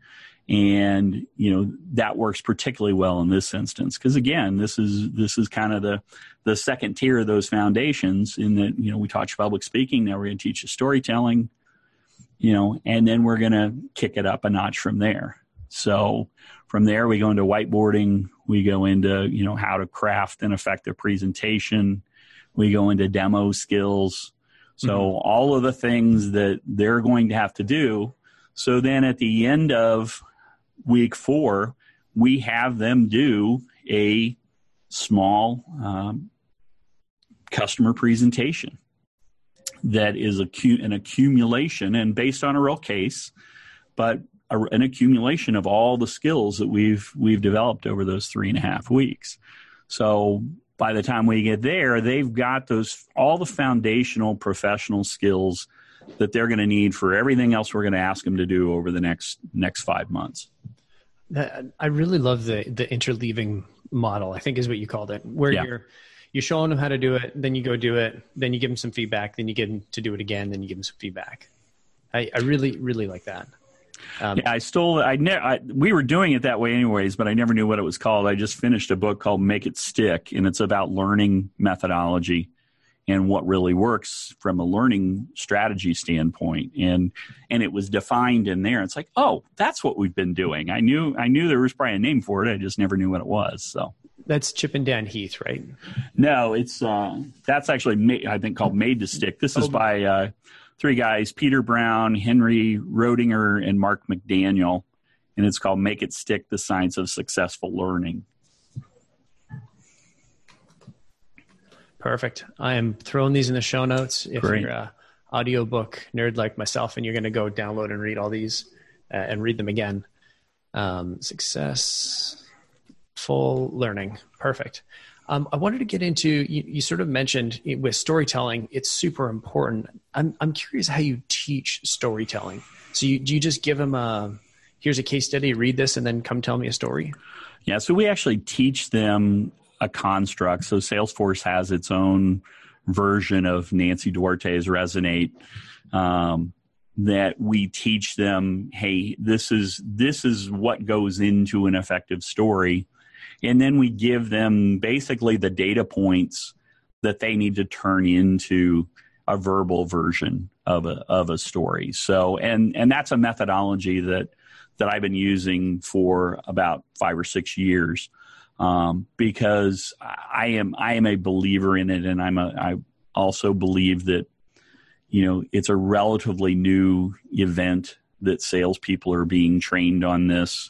And, you know, that works particularly well in this instance. Because again, this is this is kind of the the second tier of those foundations in that, you know, we taught you public speaking. Now we're going to teach you storytelling, you know, and then we're going to kick it up a notch from there. So from there, we go into whiteboarding. We go into, you know, how to craft an effective presentation. We go into demo skills. So mm-hmm. all of the things that they're going to have to do. So then at the end of week four, we have them do a small um, customer presentation that is a, an accumulation and based on a real case, but a, an accumulation of all the skills that we've we've developed over those three and a half weeks. So by the time we get there, they've got those all the foundational professional skills that they're going to need for everything else we're going to ask them to do over the next next five months. I really love the the interleaving model, I think is what you called it, where yeah. you're you're showing them how to do it, then you go do it, then you give them some feedback, then you get them to do it again, then you give them some feedback. I, I really, really like that. Um, yeah, I stole. I, ne- I we were doing it that way anyways, but I never knew what it was called. I just finished a book called Make It Stick, and it's about learning methodology and what really works from a learning strategy standpoint. And and it was defined in there. It's like, oh, that's what we've been doing. I knew I knew there was probably a name for it. I just never knew what it was. So that's Chip and Dan Heath, right? No, it's uh, that's actually ma- I think called Made to Stick. This is oh. by uh, three guys: Peter Brown, Henry Rodinger, and Mark McDaniel. And it's called Make It Stick: The Science of Successful Learning. Perfect. I am throwing these in the show notes. If Great. you're a audiobook nerd like myself and you're going to go download and read all these uh, and read them again. Um, successful learning. Perfect. Um, I wanted to get into, you, you sort of mentioned with storytelling, it's super important. I'm I'm curious how you teach storytelling. So you, do you just give them a, here's a case study, read this, and then come tell me a story? Yeah. So we actually teach them a construct. So Salesforce has its own version of Nancy Duarte's Resonate um, that we teach them, hey, this is this is what goes into an effective story. And then we give them basically the data points that they need to turn into a verbal version of a of a story. So and and that's a methodology that that I've been using for about five or six years. Um, because I am I am a believer in it, and I'm a I also believe that, you know, it's a relatively new event that salespeople are being trained on this.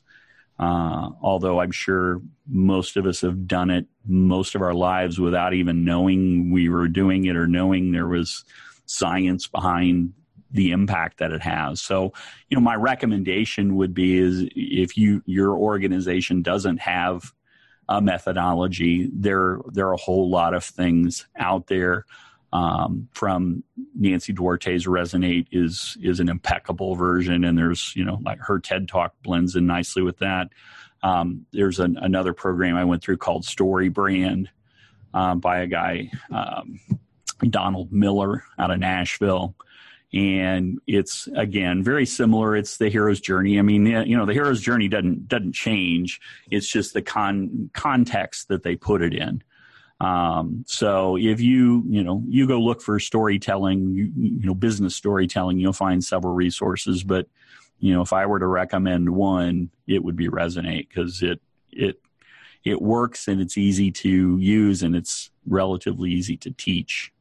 Uh, although I'm sure most of us have done it most of our lives without even knowing we were doing it or knowing there was science behind the impact that it has. So, you know, my recommendation would be is if you your organization doesn't have a methodology, there there are a whole lot of things out there. Um, from Nancy Duarte's Resonate is is an impeccable version, and there's, you know, like her TED Talk blends in nicely with that. Um, there's an, another program I went through called Story Brand um, by a guy, um, Donald Miller out of Nashville. And it's, again, very similar. It's the hero's journey. I mean, you know, the hero's journey doesn't doesn't change. It's just the con context that they put it in. Um, so if you, you know, you go look for storytelling, you, you know, business storytelling, you'll find several resources. But, you know, if I were to recommend one, it would be Resonate, because it it it works and it's easy to use and it's relatively easy to teach.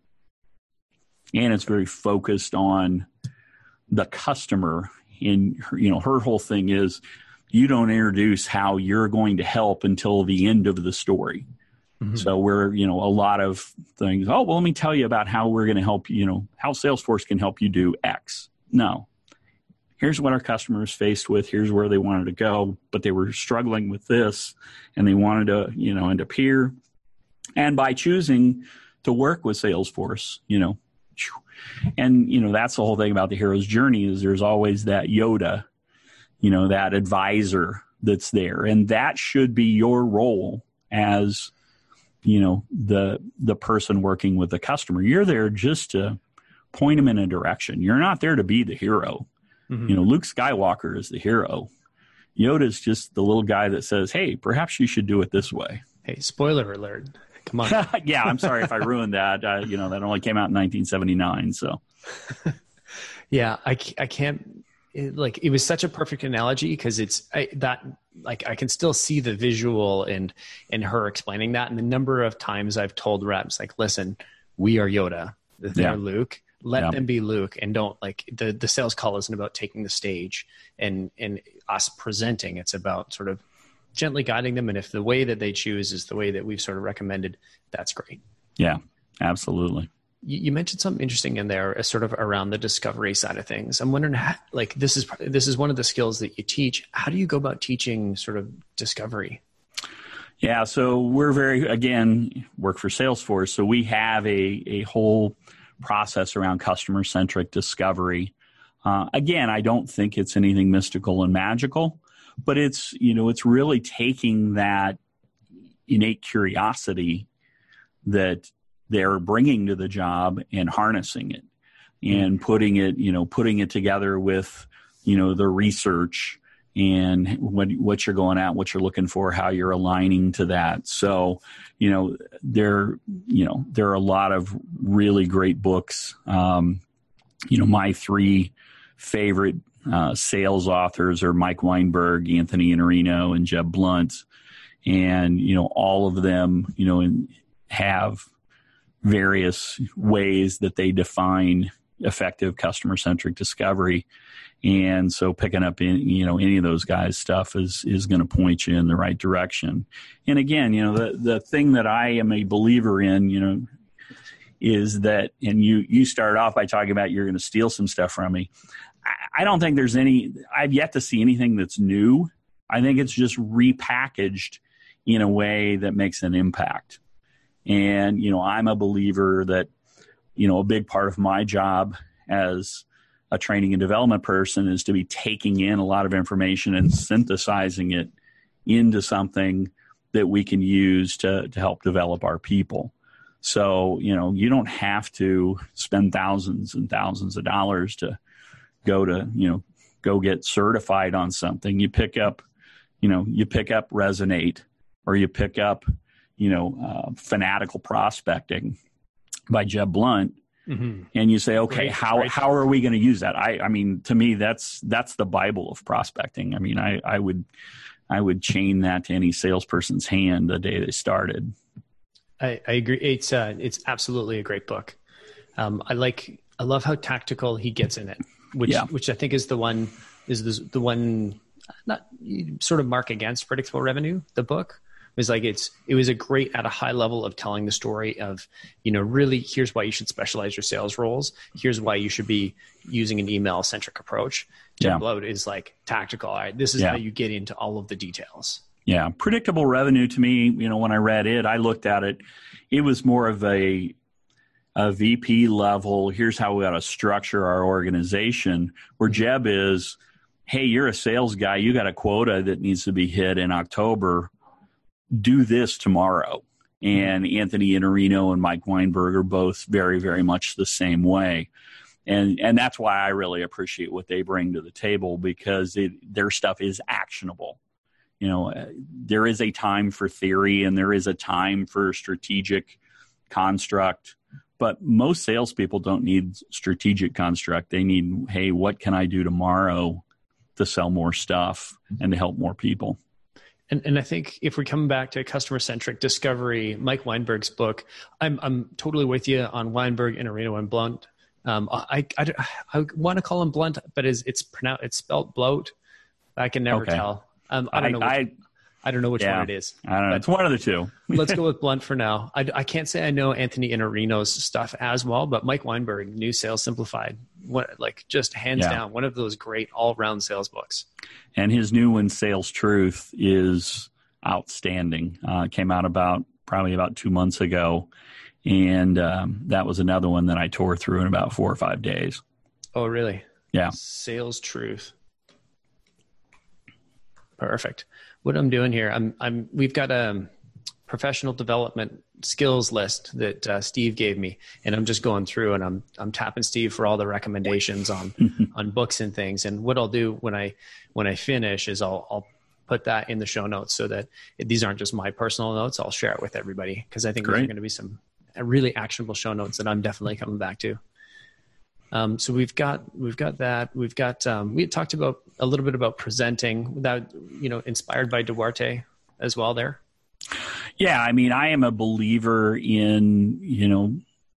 And it's very focused on the customer. And, you know, her whole thing is you don't introduce how you're going to help until the end of the story. Mm-hmm. So we're, you know, a lot of things, oh, well, let me tell you about how we're going to help, you know, how Salesforce can help you do X. No. Here's what our customers faced with. Here's where they wanted to go, but they were struggling with this and they wanted to, you know, and appear. And by choosing to work with Salesforce, you know, and, you know, that's the whole thing about the hero's journey is there's always that Yoda, you know, that advisor that's there. And that should be your role as, you know, the the person working with the customer. You're there just to point them in a direction. You're not there to be the hero. Mm-hmm. You know, Luke Skywalker is the hero. Yoda's just the little guy that says, hey, perhaps you should do it this way. Hey, spoiler alert. Come on. Yeah, I'm sorry if I ruined that. Uh, you know, that only came out in nineteen seventy-nine. So, yeah, I, I can't, it, like, it was such a perfect analogy because it's I, that, like, I can still see the visual and, and her explaining that. And the number of times I've told reps, like, listen, we are Yoda. They're yeah. Luke. Let yeah. them be Luke, and don't like the, the sales call isn't about taking the stage and, and us presenting. It's about sort of gently guiding them. And if the way that they choose is the way that we've sort of recommended, that's great. Yeah, absolutely. You, you mentioned something interesting in there, uh, sort of around the discovery side of things. I'm wondering, how, like, this is, this is one of the skills that you teach. How do you go about teaching sort of discovery? Yeah. So we're very, again, work for Salesforce. So we have a, a whole process around customer-centric discovery. Uh, again, I don't think it's anything mystical and magical, but it's, you know, it's really taking that innate curiosity that they're bringing to the job and harnessing it and putting it, you know, putting it together with, you know, the research and what, what you're going at, what you're looking for, how you're aligning to that. So, you know, there, you know, there are a lot of really great books. Um, you know, my three favorite uh, sales authors are Mike Weinberg, Anthony Iannarino, and Jeb Blount. And, you know, all of them, you know, in, have various ways that they define effective customer-centric discovery. And so picking up in, you know, any of those guys' stuff is, is going to point you in the right direction. And again, you know, the, the thing that I am a believer in, you know, is that, and you, you started off by talking about you're going to steal some stuff from me. I, I don't think there's any, I've yet to see anything that's new. I think it's just repackaged in a way that makes an impact. And, you know, I'm a believer that, you know, a big part of my job as a training and development person is to be taking in a lot of information and synthesizing it into something that we can use to, to help develop our people. So, you know, you don't have to spend thousands and thousands of dollars to go to, you know, go get certified on something. You pick up, you know, you pick up Resonate, or you pick up, you know, uh, Fanatical Prospecting by Jeb Blount. Mm-hmm. And you say, okay, great, how great. how are we going to use that? I, I mean, to me, that's that's the Bible of prospecting. I mean, I, I would I would chain that to any salesperson's hand the day they started. I, I agree. It's uh, it's absolutely a great book. Um, I like I love how tactical he gets in it, which yeah. which I think is the one is the, the one not sort of mark against predictable revenue. The book. It was like it's it was a great at a high level of telling the story of, you know, really here's why you should specialize your sales roles. Here's why you should be using an email centric approach. Jeb yeah. Blount is like tactical. All right, this is yeah. how you get into all of the details. Yeah, predictable revenue to me, you know, when I read it, I looked at it. It was more of a a V P level. Here's how we got to structure our organization. Where Jeb is, hey, you're a sales guy. You got a quota that needs to be hit in October. Do this tomorrow. And Anthony Iannarino and Mike Weinberg are both very, very much the same way. And and that's why I really appreciate what they bring to the table, because it, their stuff is actionable. You know, uh, there is a time for theory and there is a time for strategic construct, but most salespeople don't need strategic construct. They need, hey, what can I do tomorrow to sell more stuff and to help more people? And, and I think if we come back to customer-centric discovery, Mike Weinberg's book, I'm I'm totally with you on Weinberg, Iannarino, and Blount. Um, I, I, I want to call him Blount, but it's it's pronounced it's spelled bloat. I can never okay. tell. Um, I don't know. Which, I, I don't know which yeah, one it is. I don't know. It's one of the two. Let's go with Blount for now. I, I can't say I know Anthony Iannarino's stuff as well, but Mike Weinberg, New Sales Simplified, what like just hands yeah. down one of those great all-round sales books. And his new one, Sales Truth, is outstanding. Uh, it came out about probably about two months ago, and um, that was another one that I tore through in about four or five days. Oh, really? Yeah. Sales Truth. Perfect. What I'm doing here, I'm, I'm, we've got a professional development skills list that uh, Steve gave me, and I'm just going through and I'm I'm tapping Steve for all the recommendations on on books and things. And what I'll do when I when I finish is I'll I'll put that in the show notes so that these aren't just my personal notes. I'll share it with everybody because I think Great. There's going to be some really actionable show notes that I'm definitely coming back to. Um, so we've got we've got that we've got um, we had talked about a little bit about presenting that, you know, inspired by Duarte as well there. Yeah, I mean, I am a believer in, you know,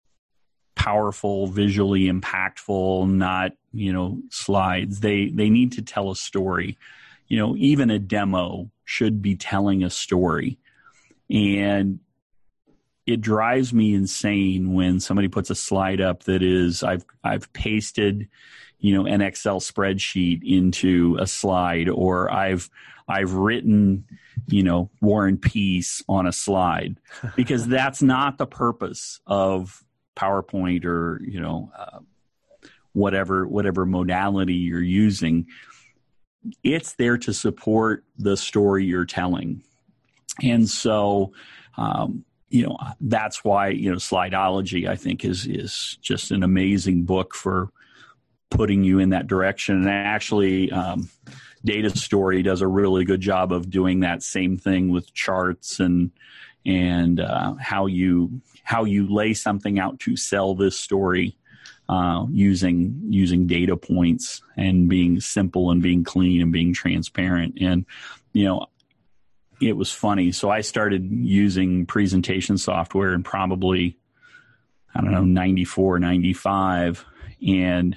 powerful, visually impactful, not, you know, slides. They they need to tell a story. You know, even a demo should be telling a story. And it drives me insane when somebody puts a slide up that is, I've I've pasted, you know, an Excel spreadsheet into a slide, or I've I've written, you know, War and Peace on a slide, because that's not the purpose of PowerPoint or, you know, uh, whatever whatever modality you're using. It's there to support the story you're telling. And so, um, you know, that's why, you know, Slideology, I think, is is just an amazing book for putting you in that direction. And actually, um, Data Story does a really good job of doing that same thing with charts and and uh, how you how you lay something out to sell this story uh, using using data points and being simple and being clean and being transparent. And, you know, it was funny. So I started using presentation software in probably, I don't know, ninety-four, ninety-five. And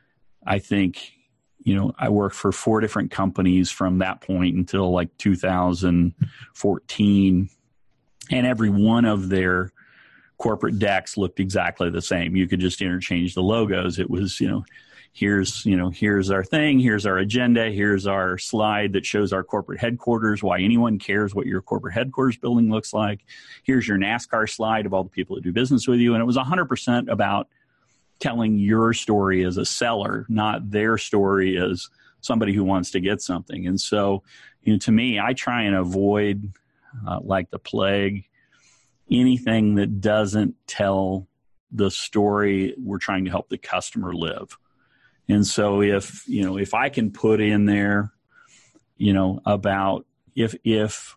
I think, you know, I worked for four different companies from that point until like two thousand fourteen. And every one of their corporate decks looked exactly the same. You could just interchange the logos. It was, you know, here's, you know, here's our thing, here's our agenda, here's our slide that shows our corporate headquarters, why anyone cares what your corporate headquarters building looks like. Here's your NASCAR slide of all the people that do business with you. And it was one hundred percent about telling your story as a seller, not their story as somebody who wants to get something. And so, you know, to me, I try and avoid, uh, like the plague, anything that doesn't tell the story we're trying to help the customer live. And so if, you know, if I can put in there, you know, about if, if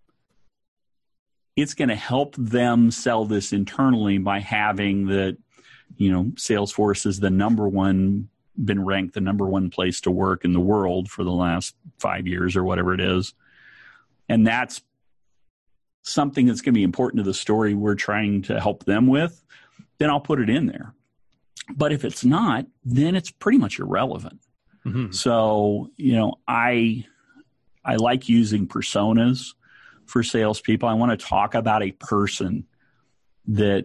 it's going to help them sell this internally by having that, you know, Salesforce is the number one, been ranked the number one place to work in the world for the last five years or whatever it is. And that's something that's going to be important to the story we're trying to help them with, then I'll put it in there. But if it's not, then it's pretty much irrelevant. Mm-hmm. So, you know, I I like using personas for salespeople. I want to talk about a person that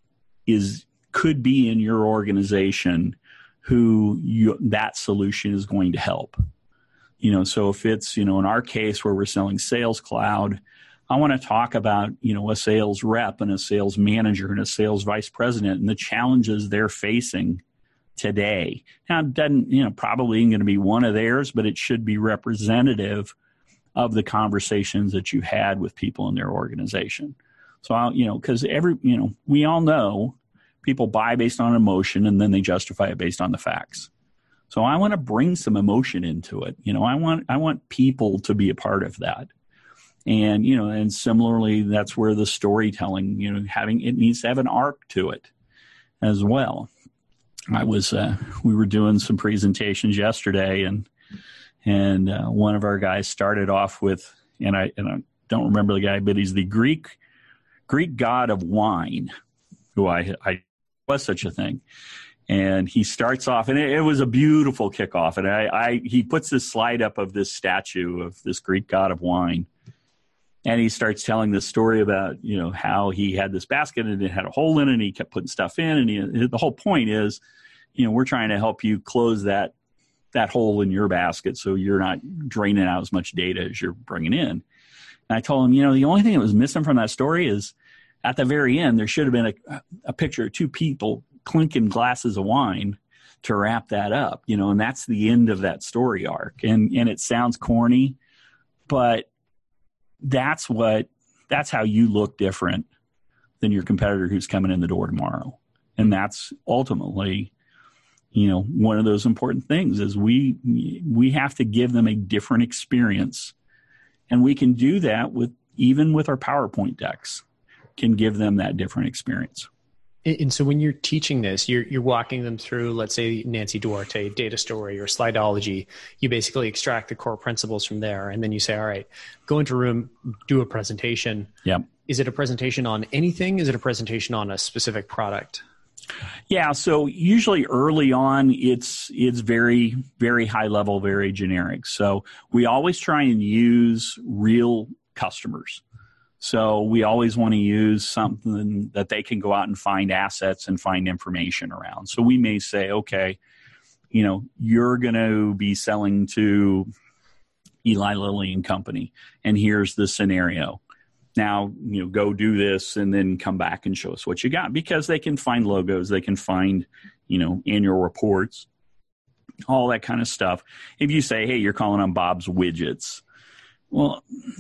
is could be in your organization who you, that solution is going to help. You know, so if it's, you know, in our case where we're selling Sales Cloud, I want to talk about, you know, a sales rep and a sales manager and a sales vice president and the challenges they're facing today. Now, it doesn't, you know, probably ain't going to be one of theirs, but it should be representative of the conversations that you had with people in their organization. So, I'll, you know, because every, you know, we all know people buy based on emotion and then they justify it based on the facts. So I want to bring some emotion into it. You know, I want, I want people to be a part of that. And, you know, and similarly, that's where the storytelling, you know, having, it needs to have an arc to it as well. I was, uh, we were doing some presentations yesterday and, and uh, one of our guys started off with, and I, and I don't remember the guy, but he's the Greek, Greek god of wine, who I, I was such a thing. And he starts off, and it, it was a beautiful kickoff. And I, I, he puts this slide up of this statue of this Greek god of wine. And he starts telling this story about, you know, how he had this basket and it had a hole in it and he kept putting stuff in. And he, the whole point is, you know, we're trying to help you close that, that hole in your basket so you're not draining out as much data as you're bringing in. And I told him, you know, the only thing that was missing from that story is at the very end, there should have been a, a picture of two people clinking glasses of wine to wrap that up, you know, and that's the end of that story arc. And, and it sounds corny, but that's what that's how you look different than your competitor who's coming in the door tomorrow. And that's ultimately, you know, one of those important things is we we have to give them a different experience. And we can do that with even with our PowerPoint decks, can give them that different experience. And so when you're teaching this, you're you're walking them through, let's say, Nancy Duarte, data story or Slideology. You basically extract the core principles from there. And then you say, all right, go into a room, do a presentation. Yep. Is it a presentation on anything? Is it a presentation on a specific product? Yeah. So usually early on, it's it's very, very high level, very generic. So we always try and use real customers. So we always want to use something that they can go out and find assets and find information around. So we may say, okay, you know, you're going to be selling to Eli Lilly and Company, and here's the scenario. Now, you know, go do this and then come back and show us what you got, because they can find logos, they can find, you know, annual reports, all that kind of stuff. If you say, hey, you're calling on Bob's Widgets, well,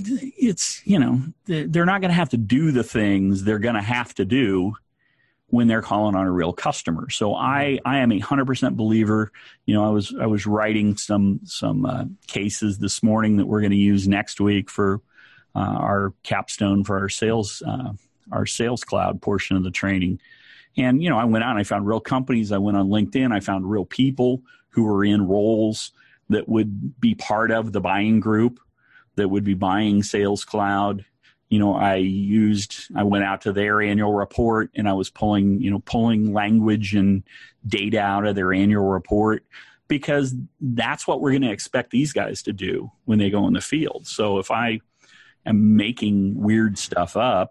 it's, you know, they're not going to have to do the things they're going to have to do when they're calling on a real customer. So I, I am a hundred percent believer. You know, I was, I was writing some, some uh, cases this morning that we're going to use next week for uh, our capstone for our sales, uh, our sales cloud portion of the training. And, you know, I went out and I found real companies. I went on LinkedIn. I found real people who were in roles that would be part of the buying group, that would be buying Sales Cloud. You know, I used, I went out to their annual report and I was pulling, you know, pulling language and data out of their annual report, because that's what we're going to expect these guys to do when they go in the field. So if I am making weird stuff up,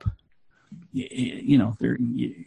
you know, they're,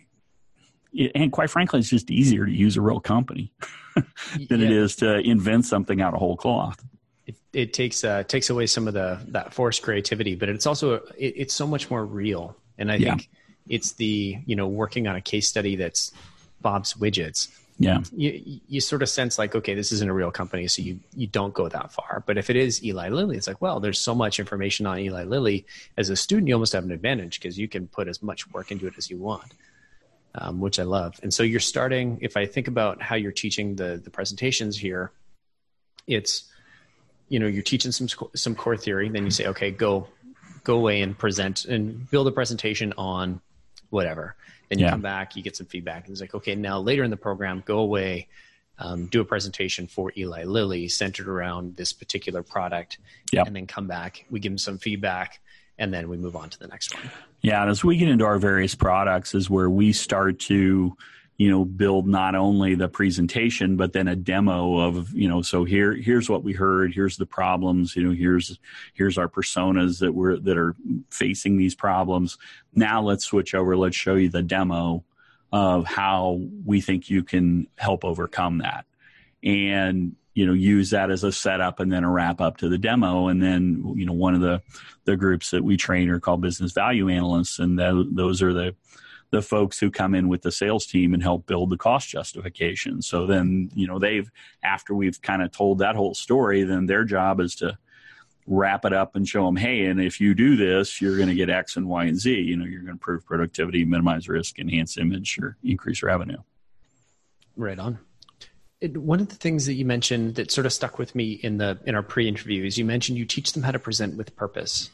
and quite frankly, it's just easier to use a real company than yeah. it is to invent something out of whole cloth. It, it takes uh, takes away some of the that forced creativity, but it's also it, it's so much more real. And I yeah. think it's the, you know, working on a case study that's Bob's Widgets. Yeah, you you sort of sense like, okay, this isn't a real company, so you you don't go that far. But if it is Eli Lilly, it's like, well, there's so much information on Eli Lilly. As a student, you almost have an advantage because you can put as much work into it as you want, um, which I love. And so you're starting. If I think about how you're teaching the the presentations here, it's, you know, you're teaching some some core theory, then you say, okay, go go away and present and build a presentation on whatever. Then you yeah. come back, you get some feedback, and it's like, okay, now later in the program, go away, um, do a presentation for Eli Lilly centered around this particular product, yep. and then come back. We give them some feedback, and then we move on to the next one. Yeah, and as we get into our various products is where we start to, you know, build not only the presentation, but then a demo of, you know, so here, here's what we heard, here's the problems, you know, here's, here's our personas that we're, that are facing these problems. Now let's switch over. Let's show you the demo of how we think you can help overcome that. And, you know, use that as a setup and then a wrap up to the demo. And then, you know, one of the, the groups that we train are called business value analysts. And th- those are the, the folks who come in with the sales team and help build the cost justification. So then, you know, they've, after we've kind of told that whole story, then their job is to wrap it up and show them, hey, and if you do this, you're going to get X and Y and Z. You know, you're going to improve productivity, minimize risk, enhance image, or increase revenue. Right on. It, one of the things that you mentioned that sort of stuck with me in the in our pre-interview is you mentioned you teach them how to present with purpose.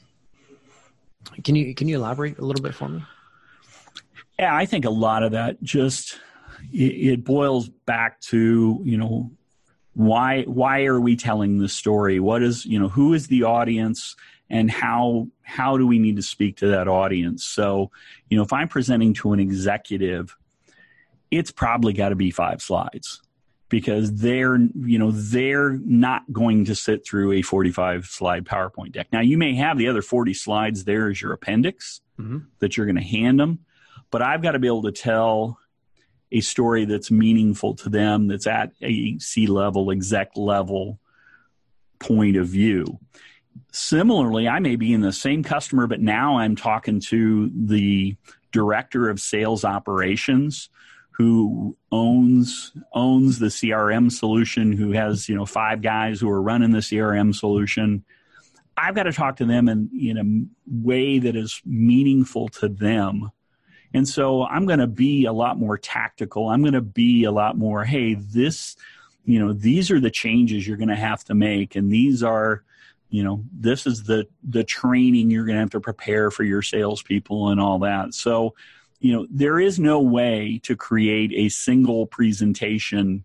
Can you can you elaborate a little bit for me? Yeah, I think a lot of that just it, it boils back to, you know, why why are we telling this story? What is, you know, who is the audience, and how how do we need to speak to that audience? So, you know, if I'm presenting to an executive, it's probably got to be five slides, because they're, you know, they're not going to sit through a forty-five slide PowerPoint deck. Now, you may have the other forty slides there as your appendix mm-hmm. that you're going to hand them. But I've got to be able to tell a story that's meaningful to them, that's at a C-level, exec level point of view. Similarly, I may be in the same customer, but now I'm talking to the director of sales operations who owns owns the C R M solution, who has, you know, five guys who are running the C R M solution. I've got to talk to them in, in a way that is meaningful to them. And so I'm going to be a lot more tactical. I'm going to be a lot more, hey, this, you know, these are the changes you're going to have to make. And these are, you know, this is the, the training you're going to have to prepare for your salespeople and all that. So, you know, there is no way to create a single presentation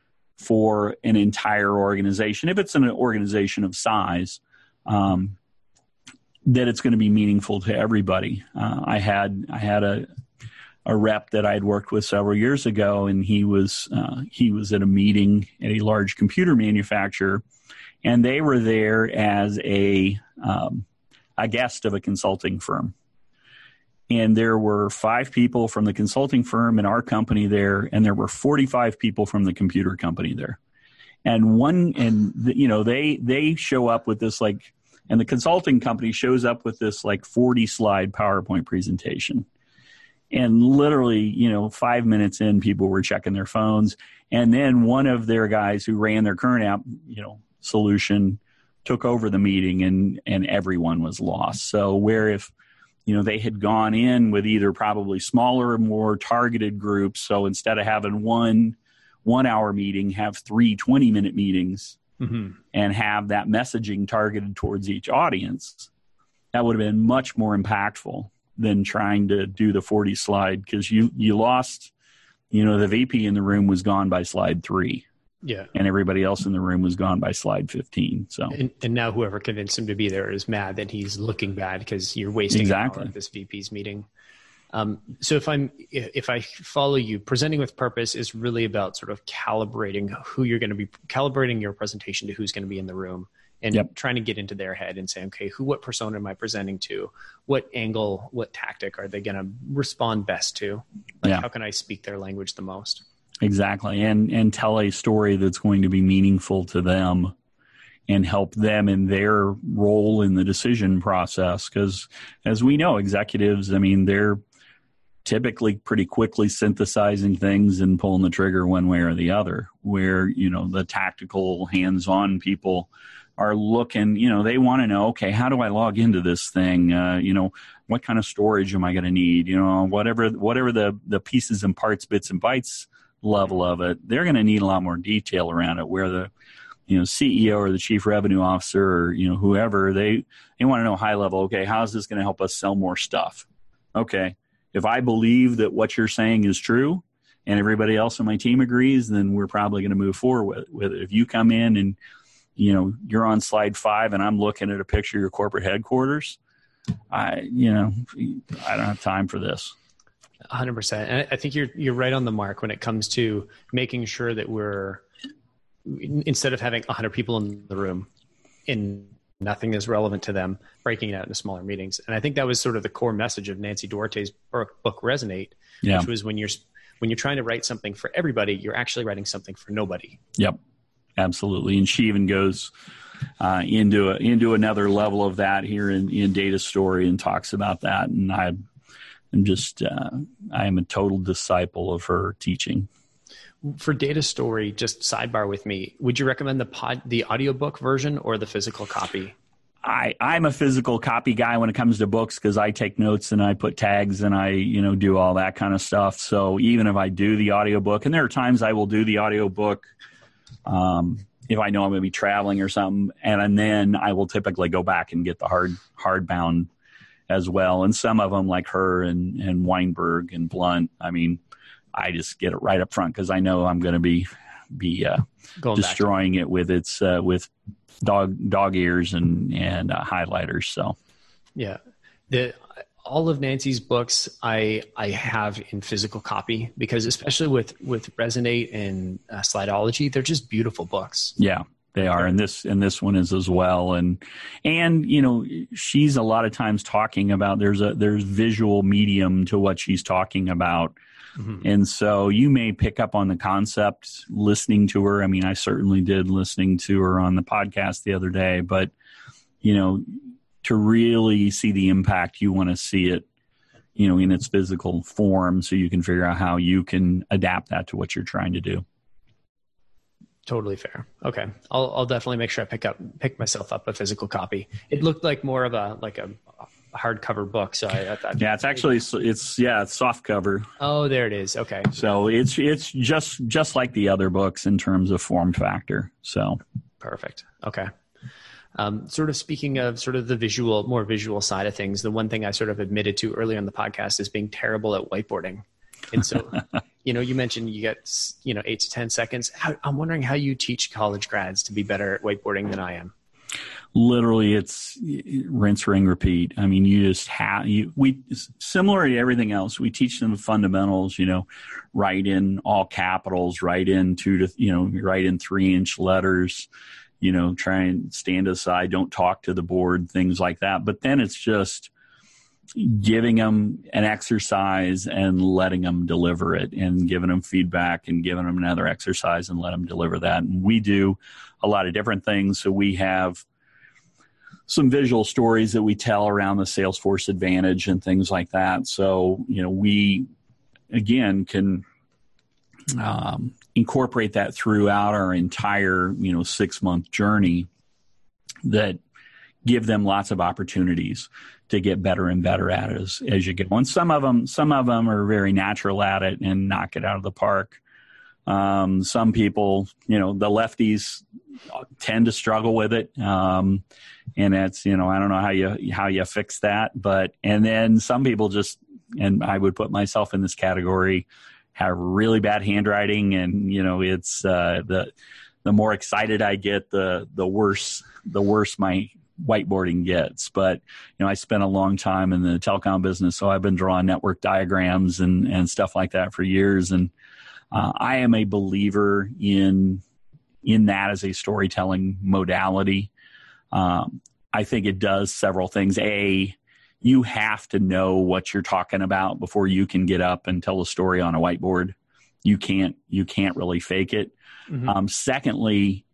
for an entire organization, if it's an organization of size, um, that it's going to be meaningful to everybody. Uh, I had I had a a rep that I had worked with several years ago, and he was uh, he was at a meeting at a large computer manufacturer, and they were there as a um, a guest of a consulting firm. And there were five people from the consulting firm and our company there, and there were forty-five people from the computer company there. And one, and the, you know, they they show up with this like, and the consulting company shows up with this like forty slide PowerPoint presentation. And literally, you know, five minutes in, people were checking their phones. And then one of their guys who ran their current app, you know, solution took over the meeting, and and everyone was lost. So where if, you know, they had gone in with either probably smaller or more targeted groups. So instead of having one one hour meeting, have three twenty minute meetings, mm-hmm. and have that messaging targeted towards each audience. That would have been much more impactful than trying to do the forty slide, because you, you lost, you know, the V P in the room was gone by slide three. Yeah. And everybody else in the room was gone by slide fifteen. So, and, and now whoever convinced him to be there is mad that he's looking bad because you're wasting exactly. an hour at this V P's meeting. Um, so if I'm, if I follow you, presenting with purpose is really about sort of calibrating who you're going to be, calibrating your presentation to who's going to be in the room, and yep. trying to get into their head and say, okay, who, what persona am I presenting to? What angle, what tactic are they going to respond best to? Like, yeah. how can I speak their language the most? Exactly. And, and tell a story that's going to be meaningful to them and help them in their role in the decision process. Because as we know, executives, I mean, they're typically pretty quickly synthesizing things and pulling the trigger one way or the other, where, you know, the tactical hands-on people are looking, you know, they want to know, okay, how do I log into this thing? Uh, you know, what kind of storage am I going to need? You know, whatever, whatever the, the pieces and parts, bits and bytes level of it, they're going to need a lot more detail around it, where the, you know, C E O or the chief revenue officer or, you know, whoever, they, they want to know high level, okay, how is this going to help us sell more stuff? Okay. If I believe that what you're saying is true and everybody else on my team agrees, then we're probably going to move forward with, with it. If you come in and, you know, you're on slide five and I'm looking at a picture of your corporate headquarters, I, you know, I don't have time for this. one hundred percent. And I think you're you're right on the mark when it comes to making sure that we're, instead of having one hundred people in the room and nothing is relevant to them, breaking it out into smaller meetings. And I think that was sort of the core message of Nancy Duarte's book, Resonate, yeah. which was when you're when you're trying to write something for everybody, you're actually writing something for nobody. Yep, absolutely. And she even goes uh, into a, into another level of that here in, in Data Story and talks about that. And I am just uh, I am a total disciple of her teaching. For Data Story, just sidebar with me, would you recommend the pod, the audiobook version or the physical copy? I, I'm a physical copy guy when it comes to books, because I take notes and I put tags and I, you know, do all that kind of stuff. So even if I do the audiobook, and there are times I will do the audiobook um, if I know I'm going to be traveling or something, and, and then I will typically go back and get the hard hardbound as well. And some of them, like her and, and Weinberg and Blunt, I mean, I just get it right up front because I know I'm going to be be uh, destroying it with its uh, with dog dog ears and and uh, highlighters. So yeah, the all of Nancy's books I I have in physical copy, because especially with with Resonate and uh, Slideology, they're just beautiful books. Yeah, they are, and this and this one is as well. And and you know, she's a lot of times talking about there's a there's visual medium to what she's talking about. Mm-hmm. And so you may pick up on the concept listening to her. I mean, I certainly did listening to her on the podcast the other day, but, you know, to really see the impact, you want to see it, you know, in its physical form so you can figure out how you can adapt that to what you're trying to do. Totally fair. Okay. I'll, I'll definitely make sure I pick up, pick myself up a physical copy. It looked like more of a, like a, a hardcover book. So I, I thought, yeah, it's actually, it's, yeah, it's soft cover. Oh, there it is. Okay. So it's, it's just, just like the other books in terms of form factor. So perfect. Okay. Um, sort of speaking of sort of the visual, more visual side of things, the one thing I sort of admitted to earlier in the podcast is being terrible at whiteboarding. And so, you know, you mentioned you get, you know, eight to ten seconds. How, I'm wondering how you teach college grads to be better at whiteboarding than I am. Literally, it's rinse, ring, repeat. I mean, you just have, you, we, similar to everything else, we teach them the fundamentals, you know, write in all capitals, write in two to, you know, write in three inch letters, you know, try and stand aside, don't talk to the board, things like that. But then it's just giving them an exercise and letting them deliver it, and giving them feedback and giving them another exercise and let them deliver that. And we do a lot of different things. So we have some visual stories that we tell around the Salesforce Advantage and things like that. So, you know, we, again, can um, incorporate that throughout our entire, you know, six month journey that give them lots of opportunities to get better and better at it as, as you go. And some of them, some of them are very natural at it and knock it out of the park. Um, some people, you know, the lefties tend to struggle with it. Um, and that's, you know, I don't know how you, how you fix that, but, and then some people just, and I would put myself in this category, have really bad handwriting. And, you know, it's, uh, the, the more excited I get, the, the worse, the worse my whiteboarding gets. But, you know, I spent a long time in the telecom business, so I've been drawing network diagrams and, and stuff like that for years. And uh, I am a believer in, in that as a storytelling modality. Um, I think it does several things. A, you have to know what you're talking about before you can get up and tell a story on a whiteboard. You can't, you can't really fake it. Mm-hmm. Um, secondly,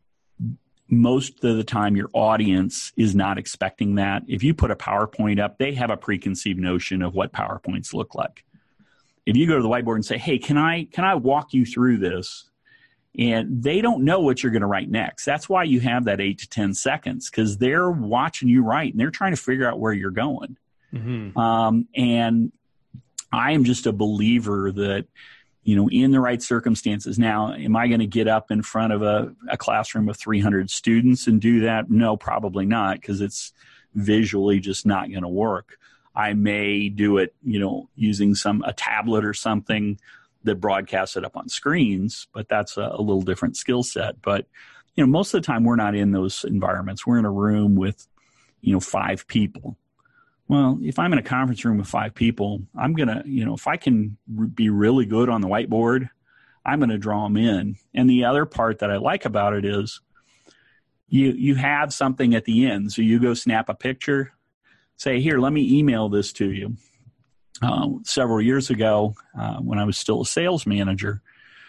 most of the time your audience is not expecting that. If you put a PowerPoint up, they have a preconceived notion of what PowerPoints look like. If you go to the whiteboard and say, hey, can I, can I walk you through this? And they don't know what you're going to write next. That's why you have that eight to ten seconds, because they're watching you write and they're trying to figure out where you're going. Mm-hmm. Um, and I am just a believer that, you know, in the right circumstances. Now, am I going to get up in front of a, a classroom of three hundred students and do that? No, probably not, because it's visually just not going to work. I may do it, you know, using some a tablet or something that broadcasts it up on screens, but that's a, a little different skill set. But, you know, most of the time we're not in those environments. We're in a room with, you know, five people. Well, if I'm in a conference room with five people, I'm going to, you know, if I can r- be really good on the whiteboard, I'm going to draw them in. And the other part that I like about it is you you have something at the end. So you go snap a picture, say, here, let me email this to you. Uh, several years ago, uh, when I was still a sales manager,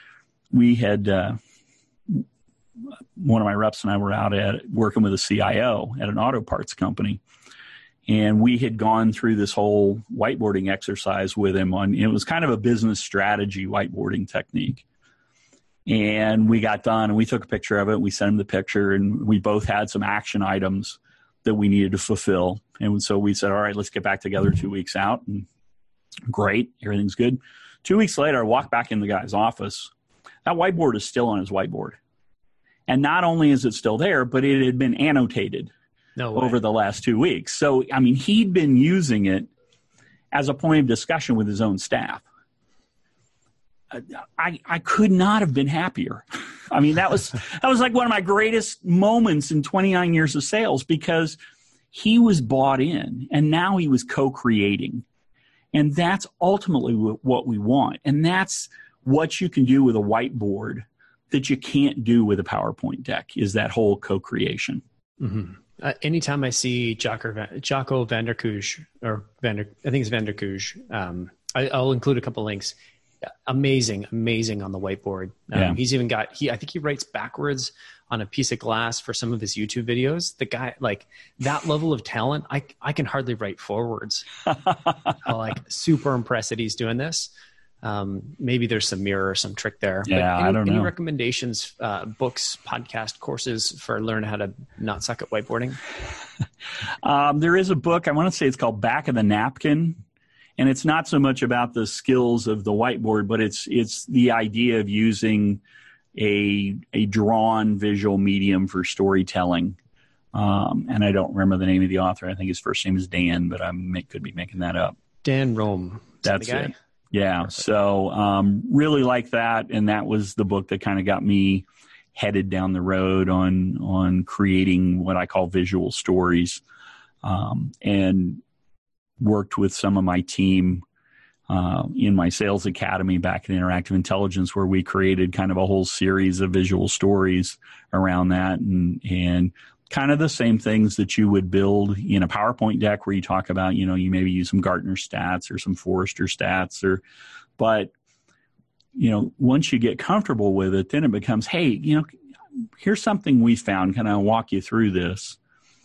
we had, uh, one of my reps and I were out at working with a C I O at an auto parts company. And we had gone through this whole whiteboarding exercise with him on, it was kind of a business strategy whiteboarding technique. And we got done and we took a picture of it. We sent him the picture and we both had some action items that we needed to fulfill. And so we said, all right, let's get back together two weeks out. And great, everything's good. Two weeks later, I walked back in the guy's office. That whiteboard is still on his whiteboard. And not only is it still there, but it had been annotated no over the last two weeks. So, I mean, he'd been using it as a point of discussion with his own staff. I, I could not have been happier. I mean, that was that was like one of my greatest moments in twenty-nine years of sales, because he was bought in and now he was co-creating. And that's ultimately what we want. And that's what you can do with a whiteboard that you can't do with a PowerPoint deck, is that whole co-creation. Mm-hmm. Uh, anytime I see Jocko, Jocko van der Kuij, or van der, I think it's van der Kuij, um, I, I'll include a couple links. Amazing, amazing on the whiteboard. Um, yeah. He's even got, he, I think he writes backwards on a piece of glass for some of his YouTube videos. The guy, like that level of talent, I, I can hardly write forwards. Like super impressed that he's doing this. Um, maybe there's some mirror or some trick there. Yeah, but any, I don't know. Any recommendations, uh, books, podcast, courses for learn how to not suck at whiteboarding? um, there is a book, I want to say it's called Back of the Napkin. And it's not so much about the skills of the whiteboard, but it's it's the idea of using a a drawn visual medium for storytelling. Um, and I don't remember the name of the author. I think his first name is Dan, but I may, could be making that up. Dan Rome. That's the guy? it. Yeah. Perfect. So um, really like that. And that was the book that kind of got me headed down the road on, on creating what I call visual stories. Um, and worked with some of my team uh, in my sales academy back in Interactive Intelligence, where we created kind of a whole series of visual stories around that. And, and kind of the same things that you would build in a PowerPoint deck where you talk about, you know, you maybe use some Gartner stats or some Forrester stats, or, but, you know, once you get comfortable with it, then it becomes, hey, you know, here's something we found. Can I walk you through this?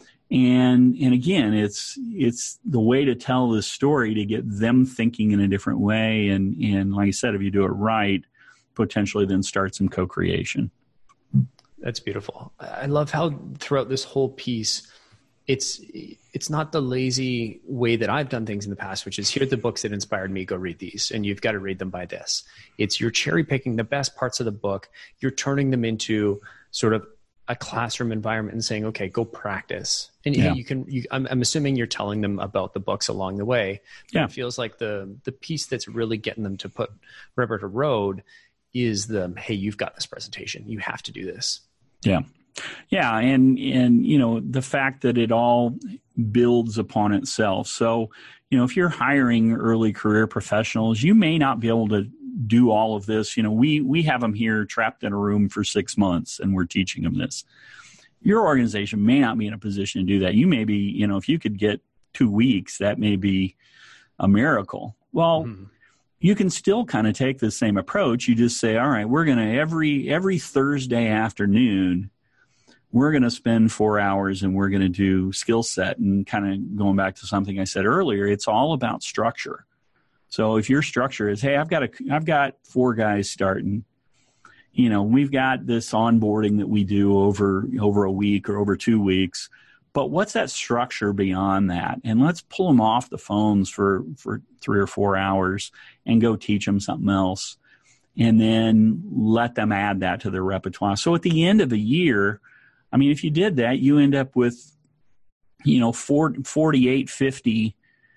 And, and again, it's, it's the way to tell this story to get them thinking in a different way. And, and like I said, if you do it right, potentially then start some co-creation. That's beautiful. I love how throughout this whole piece, it's it's not the lazy way that I've done things in the past, which is here are the books that inspired me, go read these, and you've got to read them by this. It's you're cherry picking the best parts of the book, you're turning them into sort of a classroom environment and saying, okay, go practice. And yeah. you can, you, I'm, I'm assuming you're telling them about the books along the way. Yeah. It feels like the the piece that's really getting them to put rubber to road is the, hey, you've got this presentation. You have to do this. Yeah. Yeah. And, and, you know, the fact that it all builds upon itself. So, you know, if you're hiring early career professionals, you may not be able to do all of this. You know, we, we have them here trapped in a room for six months and we're teaching them this. Your organization may not be in a position to do that. You may be, you know, if you could get two weeks, that may be a miracle. Well, mm-hmm. You can still kind of take the same approach. You just say, all right, we're going to every, every Thursday afternoon, we're going to spend four hours and we're going to do skill set. And kind of going back to something I said earlier, it's all about structure. So if your structure is, hey, I've got a, I've got four guys starting, you know, we've got this onboarding that we do over, over a week or over two weeks, but what's that structure beyond that? And let's pull them off the phones for, for three or four hours and go teach them something else. And then let them add that to their repertoire. So at the end of the year, I mean, if you did that, you end up with, you know, forty-eight, fifty,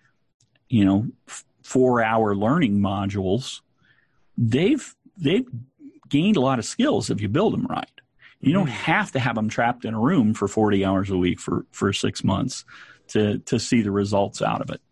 you know, four hour learning modules. They've, they've gained a lot of skills if you build them right. You don't have to have them trapped in a room for forty hours a week for, for six months to, to see the results out of it.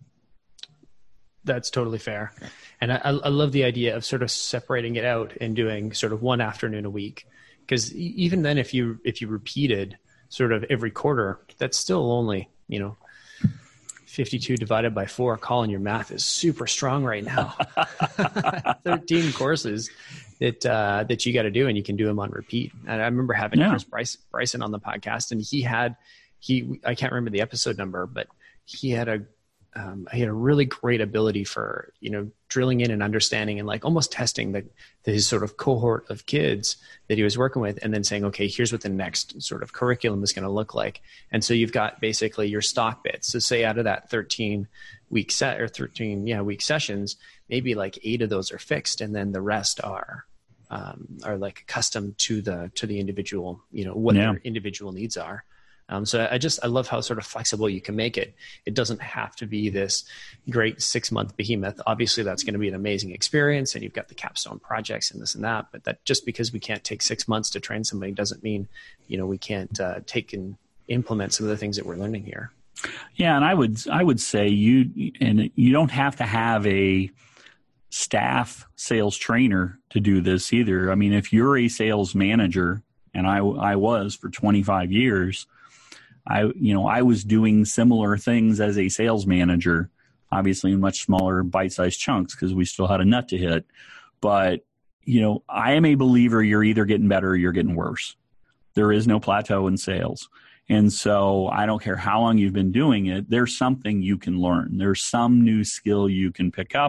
That's totally fair. And I, I love the idea of sort of separating it out and doing sort of one afternoon a week. Because even then, if you, if you repeated sort of every quarter, that's still only, you know, fifty-two divided by four. Colin, your math is super strong right now. thirteen courses that uh, that you got to do, and you can do them on repeat. And I remember having yeah. Chris Bryce, Bryson on the podcast, and he had he I can't remember the episode number, but he had a um, he had a really great ability for, you know, drilling in and understanding and like almost testing the, the his sort of cohort of kids that he was working with, and then saying, okay, here's what the next sort of curriculum is going to look like. And so you've got basically your stock bits. So say out of that thirteen week set or thirteen yeah week sessions, maybe like eight of those are fixed, and then the rest are um, are like custom to the to the individual, you know, what yeah. their individual needs are. Um, so I just, I love how sort of flexible you can make it. It doesn't have to be this great six month behemoth. Obviously that's going to be an amazing experience, and you've got the capstone projects and this and that, but that just because we can't take six months to train somebody doesn't mean, you know, we can't uh, take and implement some of the things that we're learning here. Yeah. And I would, I would say you, and you don't have to have a staff sales trainer to do this either. I mean, if you're a sales manager, and I, I was for twenty-five years, I, you know, I was doing similar things as a sales manager, obviously in much smaller bite-sized chunks because we still had a nut to hit. But, you know, I am a believer you're either getting better or you're getting worse. There is no plateau in sales. And so I don't care how long you've been doing it, there's something you can learn. There's some new skill you can pick up,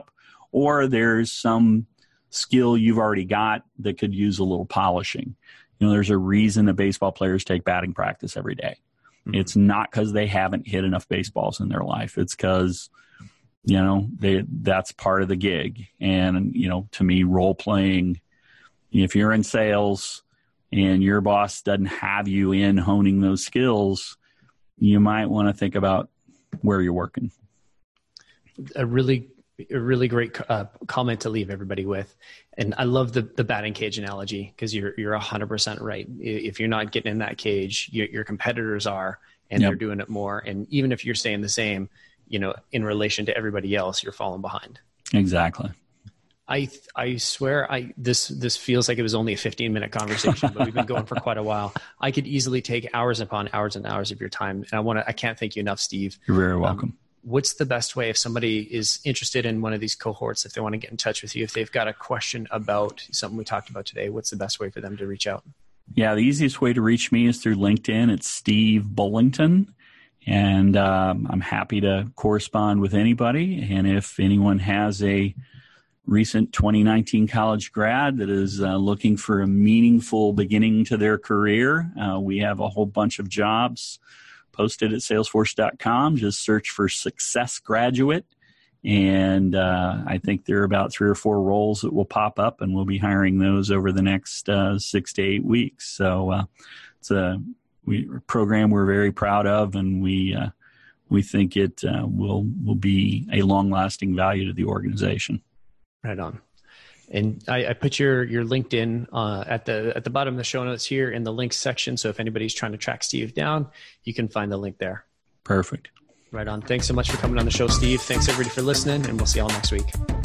or there's some skill you've already got that could use a little polishing. You know, there's a reason that baseball players take batting practice every day. Mm-hmm. It's not because they haven't hit enough baseballs in their life. It's because, you know, they that's part of the gig. And, you know, to me, role playing, if you're in sales and your boss doesn't have you in honing those skills, you might want to think about where you're working. A really A really great uh, comment to leave everybody with. And I love the the batting cage analogy, because you're you're one hundred percent right. If you're not getting in that cage, you, your competitors are, and yep. they're doing it more. And even if you're staying the same, you know, in relation to everybody else, you're falling behind. Exactly. I I swear I this this feels like it was only a fifteen minute conversation, but we've been going for quite a while. I could easily take hours upon hours and hours of your time. And I want to I can't thank you enough, Steve. You're very welcome. Um, What's the best way if somebody is interested in one of these cohorts, if they want to get in touch with you, if they've got a question about something we talked about today, what's the best way for them to reach out? Yeah, the easiest way to reach me is through LinkedIn. It's Steve Bullington, and um, I'm happy to correspond with anybody. And if anyone has a recent twenty nineteen college grad that is uh, looking for a meaningful beginning to their career, uh, we have a whole bunch of jobs posted at salesforce dot com. Just search for Success Graduate. And uh, I think there are about three or four roles that will pop up, and we'll be hiring those over the next uh, six to eight weeks. So uh, it's a, we, a program we're very proud of, and we uh, we think it uh, will will be a long-lasting value to the organization. Right on. And I, I put your your LinkedIn uh, at the at the bottom of the show notes here in the links section. So if anybody's trying to track Steve down, you can find the link there. Perfect. Right on. Thanks so much for coming on the show, Steve. Thanks everybody for listening, and we'll see y'all next week.